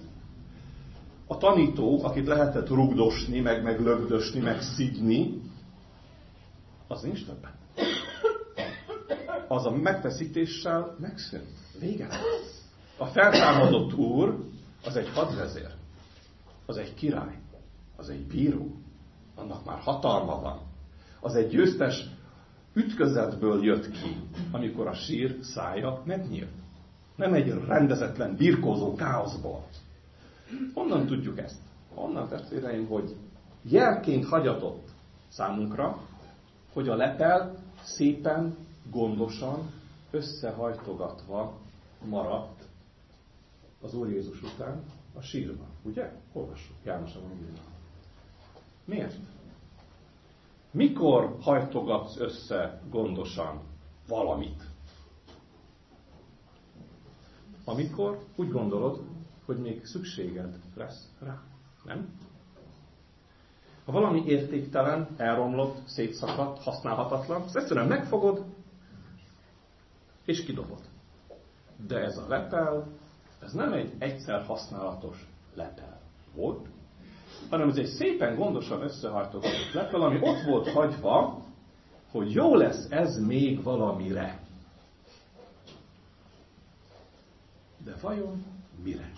a tanító, akit lehetett rugdosni, meg, meg lögdösni, meg szidni, az nincs többen. Az a megfeszítéssel megszűnt. Vége. A feltámadott Úr az egy hadvezér, az egy király, az egy bíró, annak már hatalma van. Az egy győztes ütközetből jött ki, amikor a sír szája megnyílt. Nem egy rendezetlen, birkózó káoszból. Honnan tudjuk ezt? Onnan, testvéreim, hogy jelként hagyatott számunkra, hogy a lepel szépen, gondosan, összehajtogatva maradt az Úr Jézus után a sírban. Ugye? Olvassuk János evangéliumát. Miért? Mikor hajtogatsz össze gondosan valamit? Amikor úgy gondolod, hogy még szükséged lesz rá. Nem? Ha valami értéktelen, elromlott, szétszakadt, használhatatlan, azt egyszerűen megfogod, és kidobod. De ez a lepel, ez nem egy egyszer használatos lepel volt, hanem ez egy szépen gondosan összehajtogatott lepel, ami ott volt hagyva, hogy jó lesz ez még valamire. De vajon mire?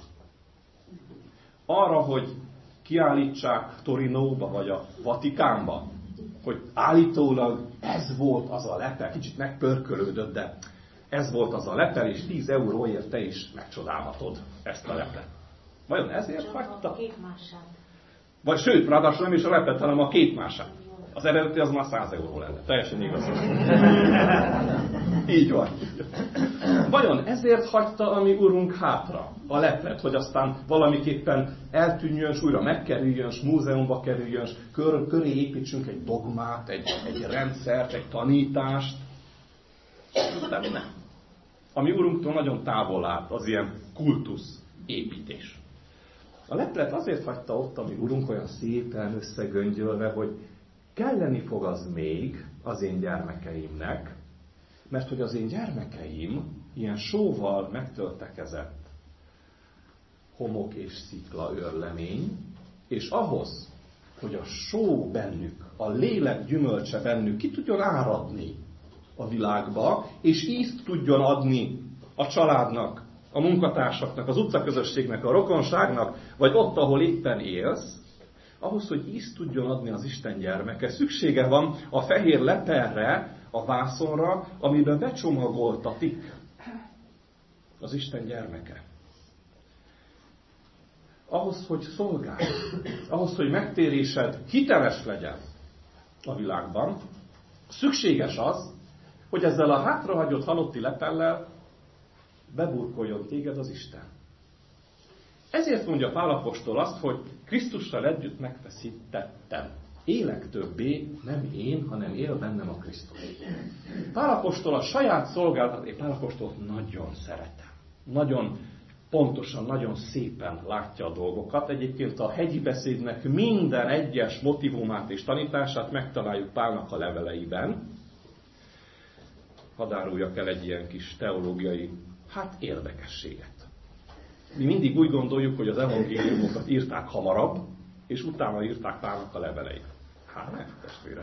Arra, hogy kiállítsák Torinóba, vagy a Vatikánba, hogy állítólag ez volt az a lepel, kicsit megpörkölődött, de ez volt az a lepel, és tíz euróért te is megcsodálhatod ezt a leplet. Vajon ezért hagyta? Vagy sőt, ráadásul nem is a leplet, hanem a képmását. Az eredeti az már száz euró lenne. Teljesen igaz. Így van. Vajon ezért hagyta a mi Urunk hátra a leplet, hogy aztán valamiképpen eltűnjön, s újra megkerüljön, s múzeumba kerüljön, s kör, köré építsünk egy dogmát, egy, egy rendszert, egy tanítást? Nem, nem. A mi Urunktól nagyon távol állt az ilyen kultusz építés. A leplet azért hagyta ott a mi Urunk olyan szépen összegöngyölve, hogy kelleni fog az még az én gyermekeimnek, mert hogy az én gyermekeim ilyen sóval megtöltekezett homok és szikla őrlemény, és ahhoz, hogy a só bennük, a lélek gyümölcse bennük ki tudjon áradni a világba, és ízt tudjon adni a családnak, a munkatársaknak, az utcaközösségnek, a rokonságnak, vagy ott, ahol éppen élsz, ahhoz, hogy ízt tudjon adni az Isten gyermeke, szüksége van a fehér leperre, a vászonra, amiben becsomagoltatik az Isten gyermeke. Ahhoz, hogy szolgálj, ahhoz, hogy megtérésed hiteles legyen a világban, szükséges az, hogy ezzel a hátrahagyott halotti lepellel beburkoljon téged az Isten. Ezért mondja Pál apostol azt, hogy Krisztussal együtt megfeszítettem. Élek többé, nem én, hanem él bennem a Krisztus. Pál apostol a saját szolgálatát, én Pál apostolt nagyon szeretem. Nagyon pontosan, nagyon szépen látja a dolgokat. Egyébként a hegyi beszédnek minden egyes motivumát és tanítását megtaláljuk Pálnak a leveleiben. Hadd áruljak el egy ilyen kis teológiai, hát érdekességet. Mi mindig úgy gondoljuk, hogy az evangéliumokat írták hamarabb, és utána írták Pálnak a leveleit. Hát nem, testvérek.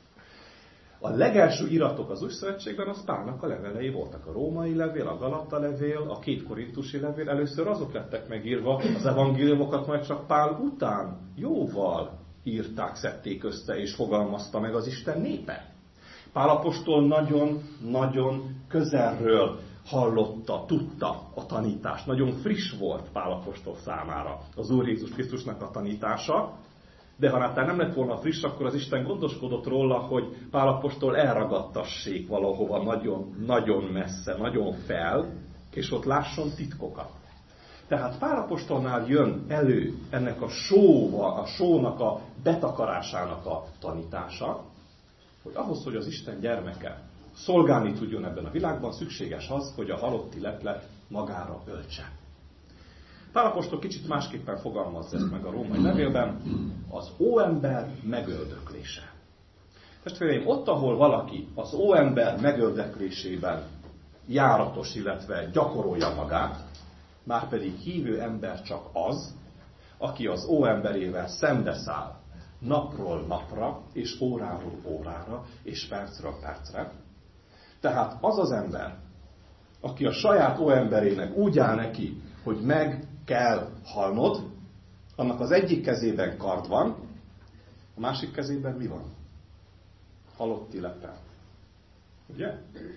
A legelső iratok az Új Szövetségben az Pálnak a levelei voltak. A római levél, a Galata levél, a két korintusi levél. Először azok lettek megírva, az evangéliumokat majd csak Pál után jóval írták, szedték össze és fogalmazta meg az Isten népe. Pál apostol nagyon-nagyon közelről hallotta, tudta a tanítást. Nagyon friss volt Pál apostol számára az Úr Jézus Krisztusnak a tanítása, de ha hát nem lett volna friss, akkor az Isten gondoskodott róla, hogy Pál apostol elragadtassék valahova nagyon-nagyon messze, nagyon fel, és ott lásson titkokat. Tehát Pál apostolnál jön elő ennek a sóva, a sónak a betakarásának a tanítása, hogy ahhoz, hogy az Isten gyermeke szolgálni tudjon ebben a világban, szükséges az, hogy a halotti leplet magára öltse. Pál apostol kicsit másképpen fogalmazza ezt meg a római levélben, az óember megöldöklése. Testvéreim, ott, ahol valaki az óember megöldöklésében járatos, illetve gyakorolja magát, márpedig hívő ember csak az, aki az óemberével szembeszáll napról napra, és óráról órára, és percről percre. Tehát az az ember, aki a saját óemberének úgy áll neki, hogy meg kell halnod, annak az egyik kezében kard van, a másik kezében mi van? Halotti lepel. Ugye?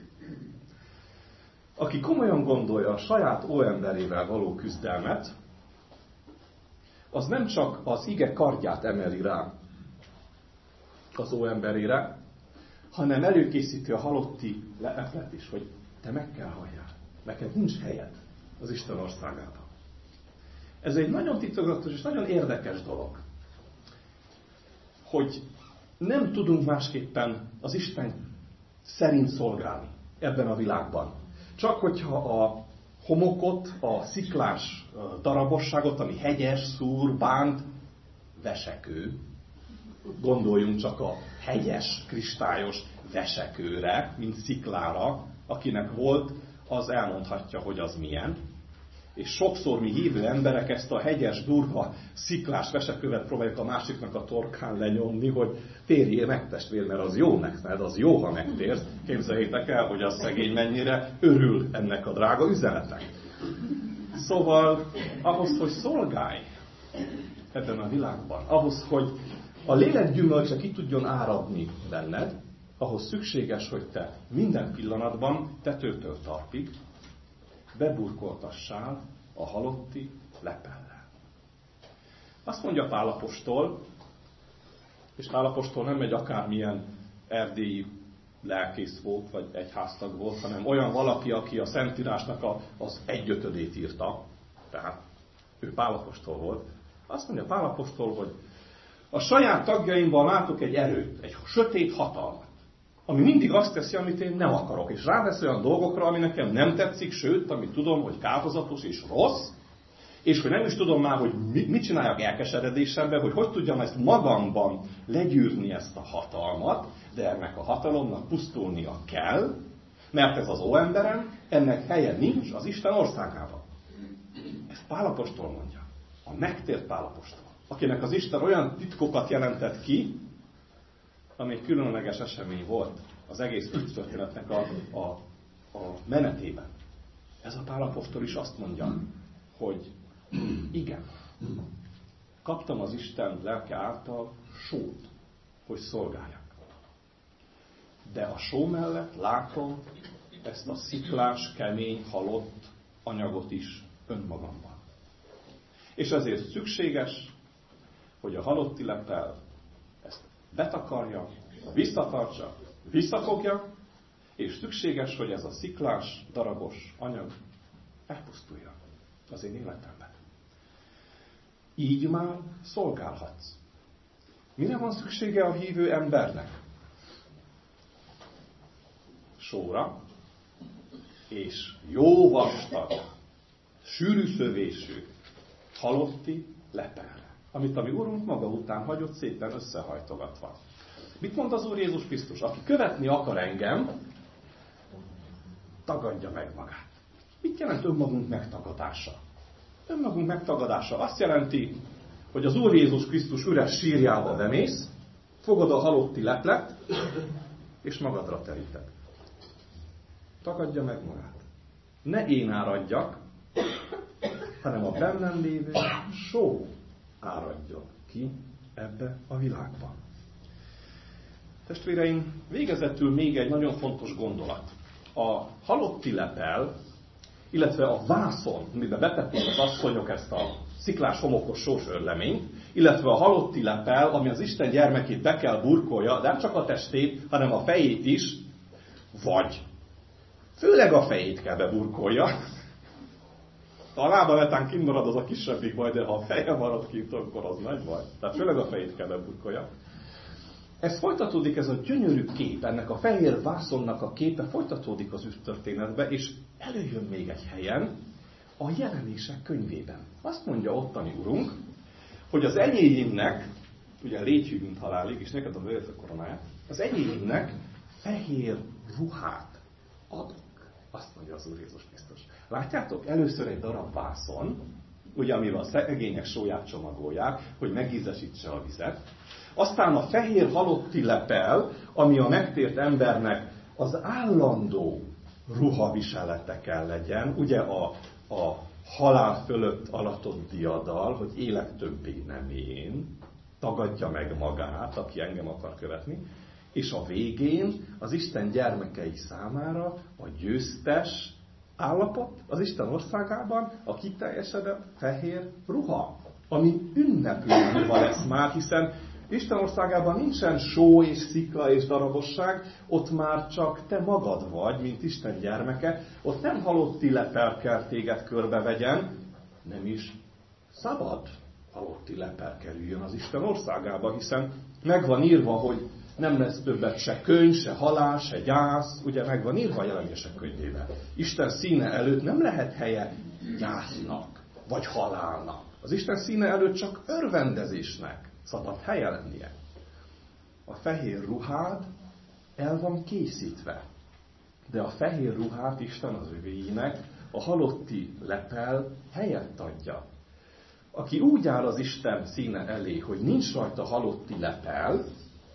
Aki komolyan gondolja a saját óemberével való küzdelmet, az nem csak az ige kardját emeli rá az óemberére, hanem előkészíti a halotti leplet is, hogy te meg kell halljál. Neked nincs helyed az Isten országában. Ez egy nagyon titokzatos és nagyon érdekes dolog, hogy nem tudunk másképpen az Isten szerint szolgálni ebben a világban. Csak hogyha a homokot, a sziklás darabosságot, ami hegyes, szúr, bánt, vesekő, gondoljunk csak a hegyes, kristályos vesekőre, mint sziklára, akinek volt, az elmondhatja, hogy az milyen. És sokszor mi hívő emberek ezt a hegyes, durva, sziklás vesekővet próbáljuk a másiknak a torkán lenyomni, hogy térjél meg, testvér, mert az jó neked, az jó, ha megtérsz. Képzeljétek el, hogy a szegény mennyire örül ennek a drága üzenetnek. Szóval ahhoz, hogy szolgálj ebben a világban, ahhoz, hogy a lélek gyümölcse ki tudjon áradni benned, ahhoz szükséges, hogy te minden pillanatban tetőtől talpig beburkoltassál a halotti lepellel. Azt mondja Pál apostol, és Pál apostol nem egy akármilyen erdélyi lelkész volt, vagy egyháztag volt, hanem olyan valaki, aki a Szentírásnak a, az egyötödét írta, tehát ő Pál apostol volt. Azt mondja Pál apostol, hogy a saját tagjaimban látok egy erőt, egy sötét hatalmat, ami mindig azt teszi, amit én nem akarok, és rávesz olyan dolgokra, ami nekem nem tetszik, sőt, amit tudom, hogy kárhozatos és rossz, és hogy nem is tudom már, hogy mit csináljak elkeseredésemben, hogy hogy tudjam ezt magamban legyűrni ezt a hatalmat, de ennek a hatalomnak pusztulnia kell, mert ez az óemberem, ennek helye nincs az Isten országában. Ezt Pál apostol mondja. A megtért Pál apostol, akinek az Isten olyan titkokat jelentett ki, ami egy különleges esemény volt az egész történetnek a, a, a menetében. Ez a Pál apostol is azt mondja, hogy igen, kaptam az Isten lelke által sót, hogy szolgáljak. De a só mellett látom ezt a sziklás, kemény, halott anyagot is önmagamban. És ezért szükséges, hogy a halotti lepel ezt betakarja, visszatartsa, visszafogja, és szükséges, hogy ez a sziklás, darabos anyag elpusztuljon az én életemben. Így már szolgálhatsz. Mire van szüksége a hívő embernek? Sóra, és jó vastag, sűrű szövésű, halotti lepelre, amit a mi Urunk maga után hagyott szépen összehajtogatva. Mit mond az Úr Jézus Krisztus? Aki követni akar engem, tagadja meg magát. Mit jelent önmagunk megtagadása? Önmagunk megtagadása azt jelenti, hogy az Úr Jézus Krisztus üres sírjába bemész, fogod a halotti leplet, és magadra teríted. Tagadja meg magát. Ne én áradjak, hanem a bennem lévő só áradjon ki ebbe a világba. Testvéreim, végezetül még egy nagyon fontos gondolat. A halotti lepel, illetve a vászon, amiben betették az asszonyok ezt a sziklás, homokos sósörleményt, illetve a halotti lepel, ami az Isten gyermekét be kell burkolja, de nem csak a testét, hanem a fejét is, vagy főleg a fejét kell beburkolja. Ha a lába letán kint marad, az a kisebbik baj, de ha a feje marad kint, akkor az nagy baj. Tehát főleg a fejét kell beburkolja. Ez folytatódik, ez a gyönyörű kép, ennek a fehér vászonnak a képe folytatódik az űrtörténetbe, és előjön még egy helyen, a Jelenések könyvében. Azt mondja ott a mi Urunk, hogy az enyéimnek, ugye légy mint halálig, és neked a vörös koronáját, az enyéimnek fehér ruhát adok. Azt mondja az Úr Jézus Krisztus. Látjátok? Először egy darab vászon, ugye amivel a szegények sóját csomagolják, hogy megízesítse a vizet. Aztán a fehér halotti lepel, ami a megtért embernek az állandó ruhaviselete kell legyen, ugye a, a halál fölött alatott diadal, hogy élek többé nem én, tagadja meg magát, aki engem akar követni, és a végén az Isten gyermekei számára a győztes állapot az Isten országában a kiteljesedett fehér ruha, ami ünneplő ruha lesz már, hiszen Isten országában nincsen só és szikla és darabosság, ott már csak te magad vagy, mint Isten gyermeke, ott nem halotti lepel kell téged körbevegyen, nem is szabad halotti lepel kerüljön az Isten országába, hiszen meg van írva, hogy nem lesz többet se könyv, se halál, se gyász, ugye meg van írva a Jelenések könyvében. Isten színe előtt nem lehet helye gyásznak, vagy halálnak. Az Isten színe előtt csak örvendezésnek szabad helye lennie. A fehér ruhád el van készítve, de a fehér ruhát Isten az övéinek a halotti lepel helyett adja. Aki úgy áll az Isten színe elé, hogy nincs rajta halotti lepel,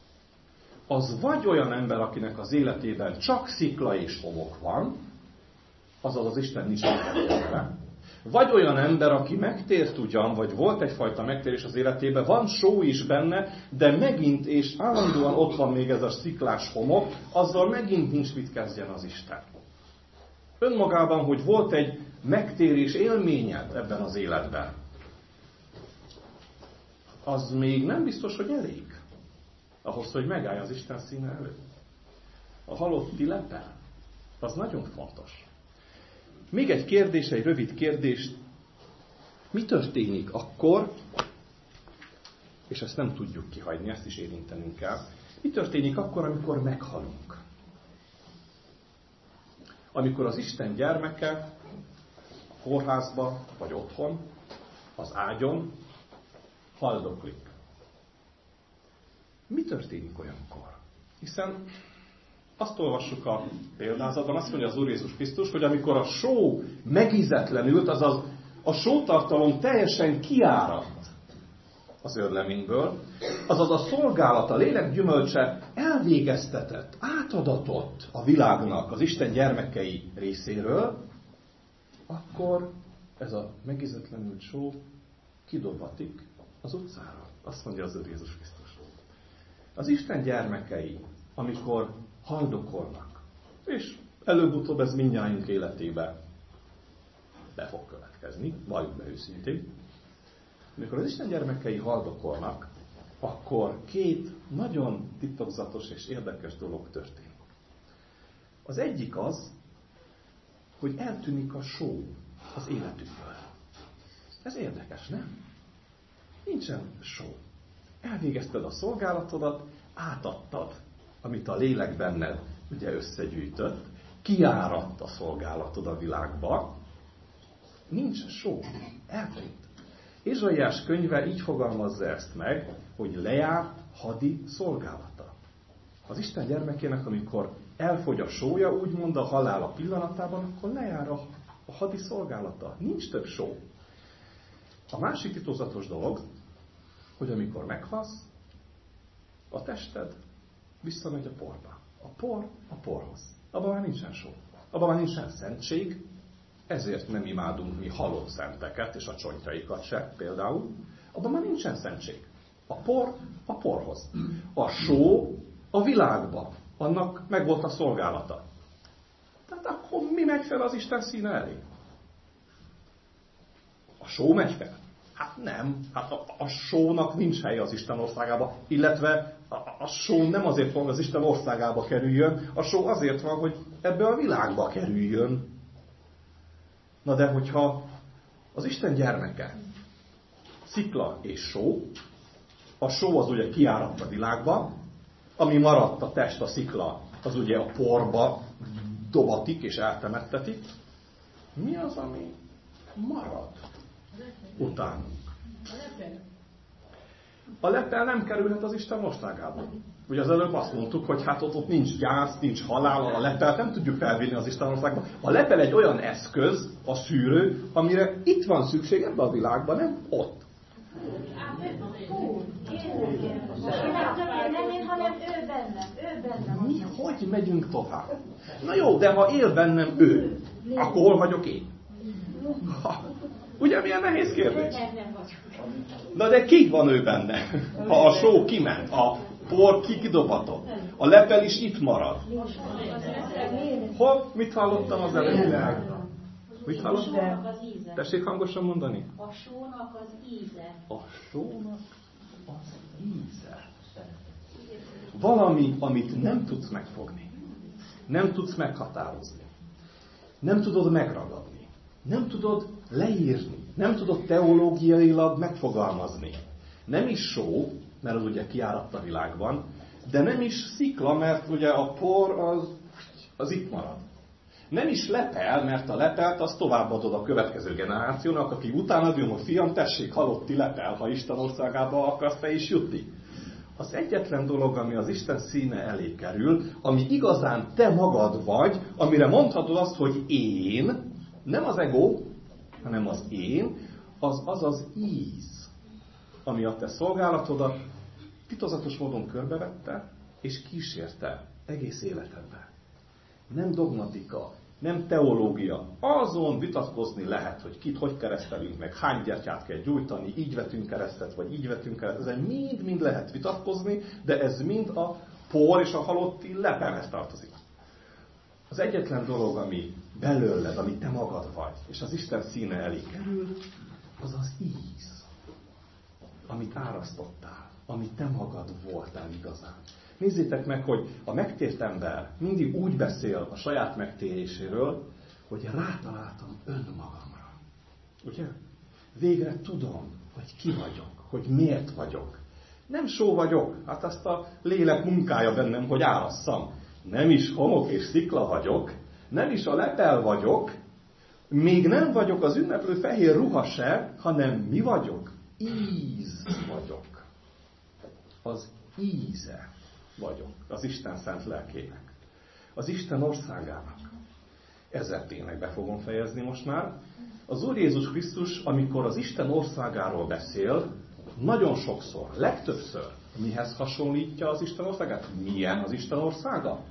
az vagy olyan ember, akinek az életében csak szikla és homok van, azaz az Isten nincs megtérve. Vagy olyan ember, aki megtért ugyan, vagy volt egyfajta megtérés az életében, van só is benne, de megint és állandóan ott van még ez a sziklás homok, azzal megint nincs mit kezdjen az Isten. Önmagában, hogy volt egy megtérés élményed ebben az életben, az még nem biztos, hogy elég ahhoz, hogy megállj az Isten színe előtt. A halotti lepel, az nagyon fontos. Még egy kérdés, egy rövid kérdés. Mi történik akkor, és ezt nem tudjuk kihagyni, ezt is érintenünk kell, mi történik akkor, amikor meghalunk? Amikor az Isten gyermeke a kórházba, vagy otthon, az ágyon haldoklik. Mi történik olyankor? Hiszen azt olvassuk a példázatban, azt mondja az Úr Jézus Krisztus, hogy amikor a só megízetlenült, azaz a sótartalom teljesen kiáradt az őrleményből, azaz a szolgálat, a lélek gyümölcse elvégeztetett, átadatott a világnak az Isten gyermekei részéről, akkor ez a megizetlenült só kidobhatik az utcára. Azt mondja az Úr Jézus Krisztus. Az Isten gyermekei, amikor haldokolnak, és előbb-utóbb ez mindnyájunk életében be fog következni, valljuk be őszintén, amikor az Isten gyermekei haldokolnak, akkor két nagyon titokzatos és érdekes dolog történik. Az egyik az, hogy eltűnik a só az életükből. Ez érdekes, nem? Nincsen só. Elvégezted a szolgálatodat, átadtad, amit a lélek benned ugye összegyűjtött, kiáradt a szolgálatod a világba, nincs só, eltűnt. Ézsaiás könyve így fogalmazza ezt meg, hogy lejár hadi szolgálata. Az Isten gyermekének, amikor elfogy a sója, úgymond a halála pillanatában, akkor lejár a, a hadi szolgálata. Nincs több só. A másik titokzatos dolog, hogy amikor meghalsz, a tested visszamegy a porba. A por a porhoz. Abban már nincsen só. Abban már nincsen szentség, ezért nem imádunk mi halott szenteket, és a csontjaikat se például. Abban már nincsen szentség. A por a porhoz. A só a világba. Annak megvolt a szolgálata. Tehát akkor mi megy fel az Isten színe elé? A só megy fel? Hát nem. Hát a, a sónak nincs helye az Isten országába, illetve a, a só nem azért van, hogy az Isten országába kerüljön, a só azért van, hogy ebbe a világba kerüljön. Na de hogyha az Isten gyermeke szikla és só, a só az ugye kiáradt a világba, ami maradt a test, a szikla, az ugye a porba dobatik és eltemettetik. Mi az, ami marad utánunk? A lepel nem kerülhet az Isten országába. Ugye az előbb azt mondtuk, hogy hát ott, ott nincs gyász, nincs halál, a lepelt nem tudjuk felvinni az Isten országba. A lepel egy olyan eszköz, a szűrő, amire itt van szükség ebben a világban, nem ott. Nem én, hanem ő bennem. Ő bennem. Mi, hogy megyünk tovább? Na jó, de ha él bennem ő, akkor hol vagyok én? Ha, ugye milyen nehéz kérdés? Na de ki van ő benne? Ha a só kiment, a por ki kidobhatott, a lepel is itt marad. Hol? Mit hallottam az előbb? Mit hallottam? Tessék hangosan mondani? A sónak az íze. A sónak az íze. Valami, amit nem tudsz megfogni. Nem tudsz meghatározni. Nem tudod megragadni. Nem tudod leírni. Nem tudod teológiailag megfogalmazni. Nem is só, mert az ugye kiáradt a világban, de nem is szikla, mert ugye a por az, az itt marad. Nem is lepel, mert a lepelt azt továbbadod a következő generációnak, aki utána jön, hogy fiam, tessék, halotti lepel, ha Isten országába akarsz te is jutni. Az egyetlen dolog, ami az Isten színe elé kerül, ami igazán te magad vagy, amire mondhatod azt, hogy én, nem az ego, hanem az én, az az az íz, ami a te szolgálatodat titokzatos módon körbevette, és kísérte egész életedben. Nem dogmatika, nem teológia. Azon vitatkozni lehet, hogy kit hogy keresztelünk meg, hány gyertyát kell gyújtani, így vetünk keresztet, vagy így vetünk keresztet. Ezen mind-mind lehet vitatkozni, de ez mind a por és a halotti lepelhez tartozik. Az egyetlen dolog, ami belőled, ami te magad vagy, és az Isten színe elé kerül, az az íz, amit árasztottál, amit te magad voltál igazán. Nézzétek meg, hogy a megtért ember mindig úgy beszél a saját megtéréséről, hogy rátaláltam önmagamra. Ugye? Végre tudom, hogy ki vagyok, hogy miért vagyok. Nem só vagyok, hát azt a lélek munkája bennem, hogy árasszam. Nem is homok és szikla vagyok, nem is a lepel vagyok, még nem vagyok az ünneplő fehér ruha se, hanem mi vagyok? Íz vagyok. Az íze vagyok az Isten szent lelkének. Az Isten országának. Ezzel tényleg be fogom fejezni most már. Az Úr Jézus Krisztus, amikor az Isten országáról beszél, nagyon sokszor, legtöbbször mihez hasonlítja az Isten országát? Milyen az Isten országa?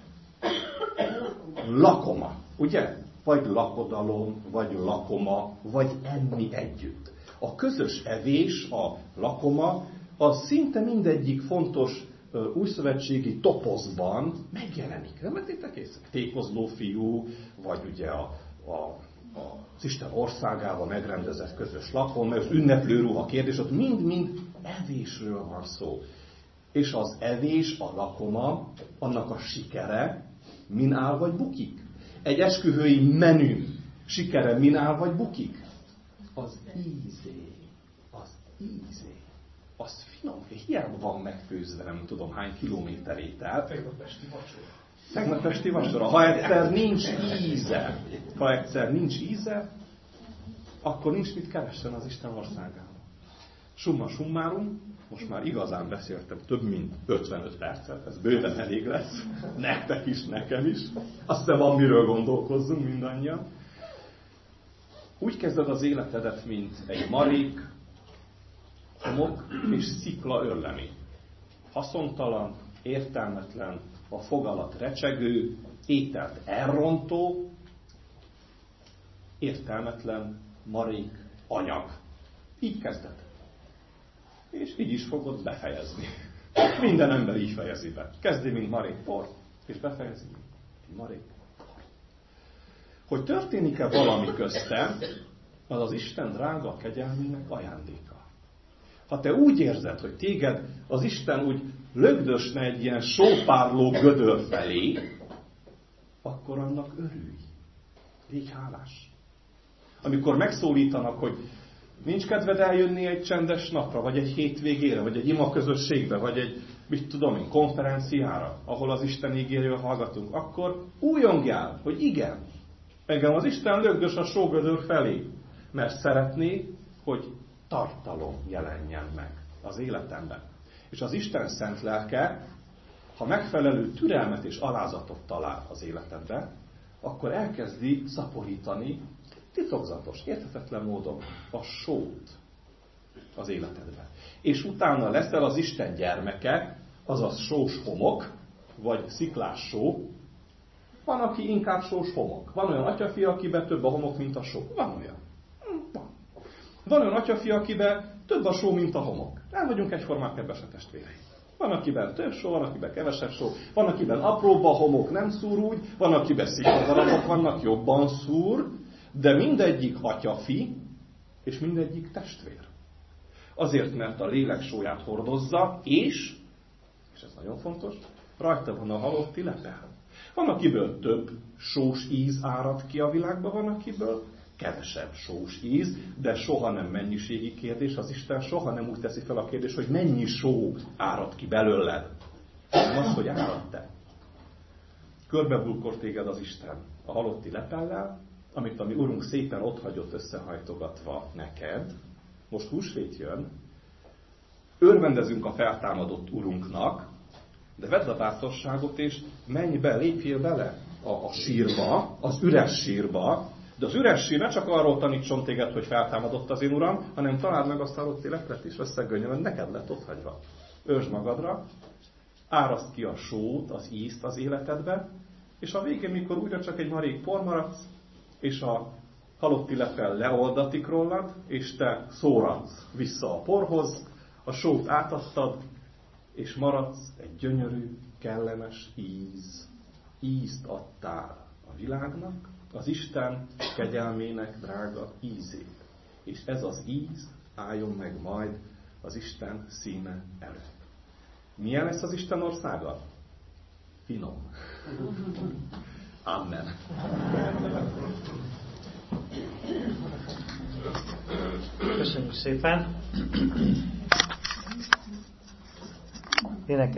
Lakoma, ugye? Vagy lakodalom, vagy lakoma, vagy enni együtt. A közös evés, a lakoma, az szinte mindegyik fontos uh, újszövetségi topozban megjelenik. Nem lettétek észre? Tékozló fiú, vagy ugye a, a, a, az Isten országában megrendezett közös lakon, meg az ünneplő ruha kérdés, ott mind-mind evésről van szó. És az evés, a lakoma, annak a sikere min áll vagy bukik? Egy esküvői menü sikere min áll vagy bukik? Az ízé. Az ízé. Az finom, hiába van megfőzve, nem tudom hány kilométer étel. Tegnap-esti vacsora. Tegnap-esti vacsora. Ha egyszer nincs íze, ha egyszer nincs íze, akkor nincs mit keressen az Isten országában. Summa summarum, most már igazán beszéltem több mint ötvenöt percet, ez bőven elég lesz, nektek is, nekem is. Azt hiszem, van miről gondolkozzunk mindannyian. Úgy kezded az életedet, mint egy marék, homok és szikla örlemény. Haszontalan, értelmetlen, a fogalat recsegő, ételt elrontó, értelmetlen, marék anyag. Így kezded. És így is fogod befejezni. Minden ember így fejezi be. Kezdi, mint marék por, és befejezi, mint marék por. Hogy történik-e valami közte, az az Isten drága kegyelmének ajándéka. Ha te úgy érzed, hogy téged az Isten úgy lögdösne egy ilyen sópárló gödör felé, akkor annak örülj. Légy hálás. Amikor megszólítanak, hogy nincs kedved eljönni egy csendes napra, vagy egy hétvégére, vagy egy ima közösségbe, vagy egy, mit tudom én, konferenciára, ahol az Isten ígéről hallgatunk, akkor újongjál, hogy igen, engem az Isten lögdös a sógödör felé, mert szeretné, hogy tartalom jelenjen meg az életemben. És az Isten szent lelke, ha megfelelő türelmet és alázatot talál az életedbe, akkor elkezdi szaporítani titokzatos, érthetetlen módon a sót az életedbe. És utána leszel az Isten gyermeke, azaz sós homok, vagy sziklás só. Van, aki inkább sós homok. Van olyan atyafia, akiben több a homok, mint a só. Van olyan. Van. Van olyan atyafia, akiben több a só, mint a homok. Nem vagyunk egyformák ebben se testvérei. Van, akiben több só, van, akiben kevesebb só. Van, akiben apróbb a homok, nem szúr úgy. Van, akiben szikladarabok vannak, jobban szúr. De mindegyik atyafi, és mindegyik testvér. Azért, mert a lélek sóját hordozza, és, és ez nagyon fontos, rajta van a halotti lepel. Van, akiből több sós íz árad ki a világba, van, akiből kevesebb sós íz, de soha nem mennyiségi kérdés. Az Isten soha nem úgy teszi fel a kérdést, hogy mennyi só árad ki belőled. Nem az, hogy árad-te. Körbebulkor téged az Isten a halotti lepellel, amit a mi Urunk szépen otthagyott összehajtogatva neked. Most húsvét jön, örvendezünk a feltámadott Urunknak, de vedd a bátorságot és menj be, lépjél bele a, a sírba, az üres sírba, de az üres sír ne csak arról tanítson téged, hogy feltámadott az én Uram, hanem találd meg azt a halotti leplet is, összegönnyölön, neked lett otthagyva. Ősd magadra, áraszt ki a sót, az ízt az életedbe, és a végén, mikor újra csak egy marék por maradsz, és a halotti lepel leoldatik rólad, és te szóradsz vissza a porhoz, a sót átadtad, és maradsz egy gyönyörű, kellemes íz. Ízt adtál a világnak, az Isten kegyelmének drága ízét. És ez az íz álljon meg majd az Isten színe előtt. Milyen lesz az Isten országa? Finom. Amen. Köszönjük szépen. Énekel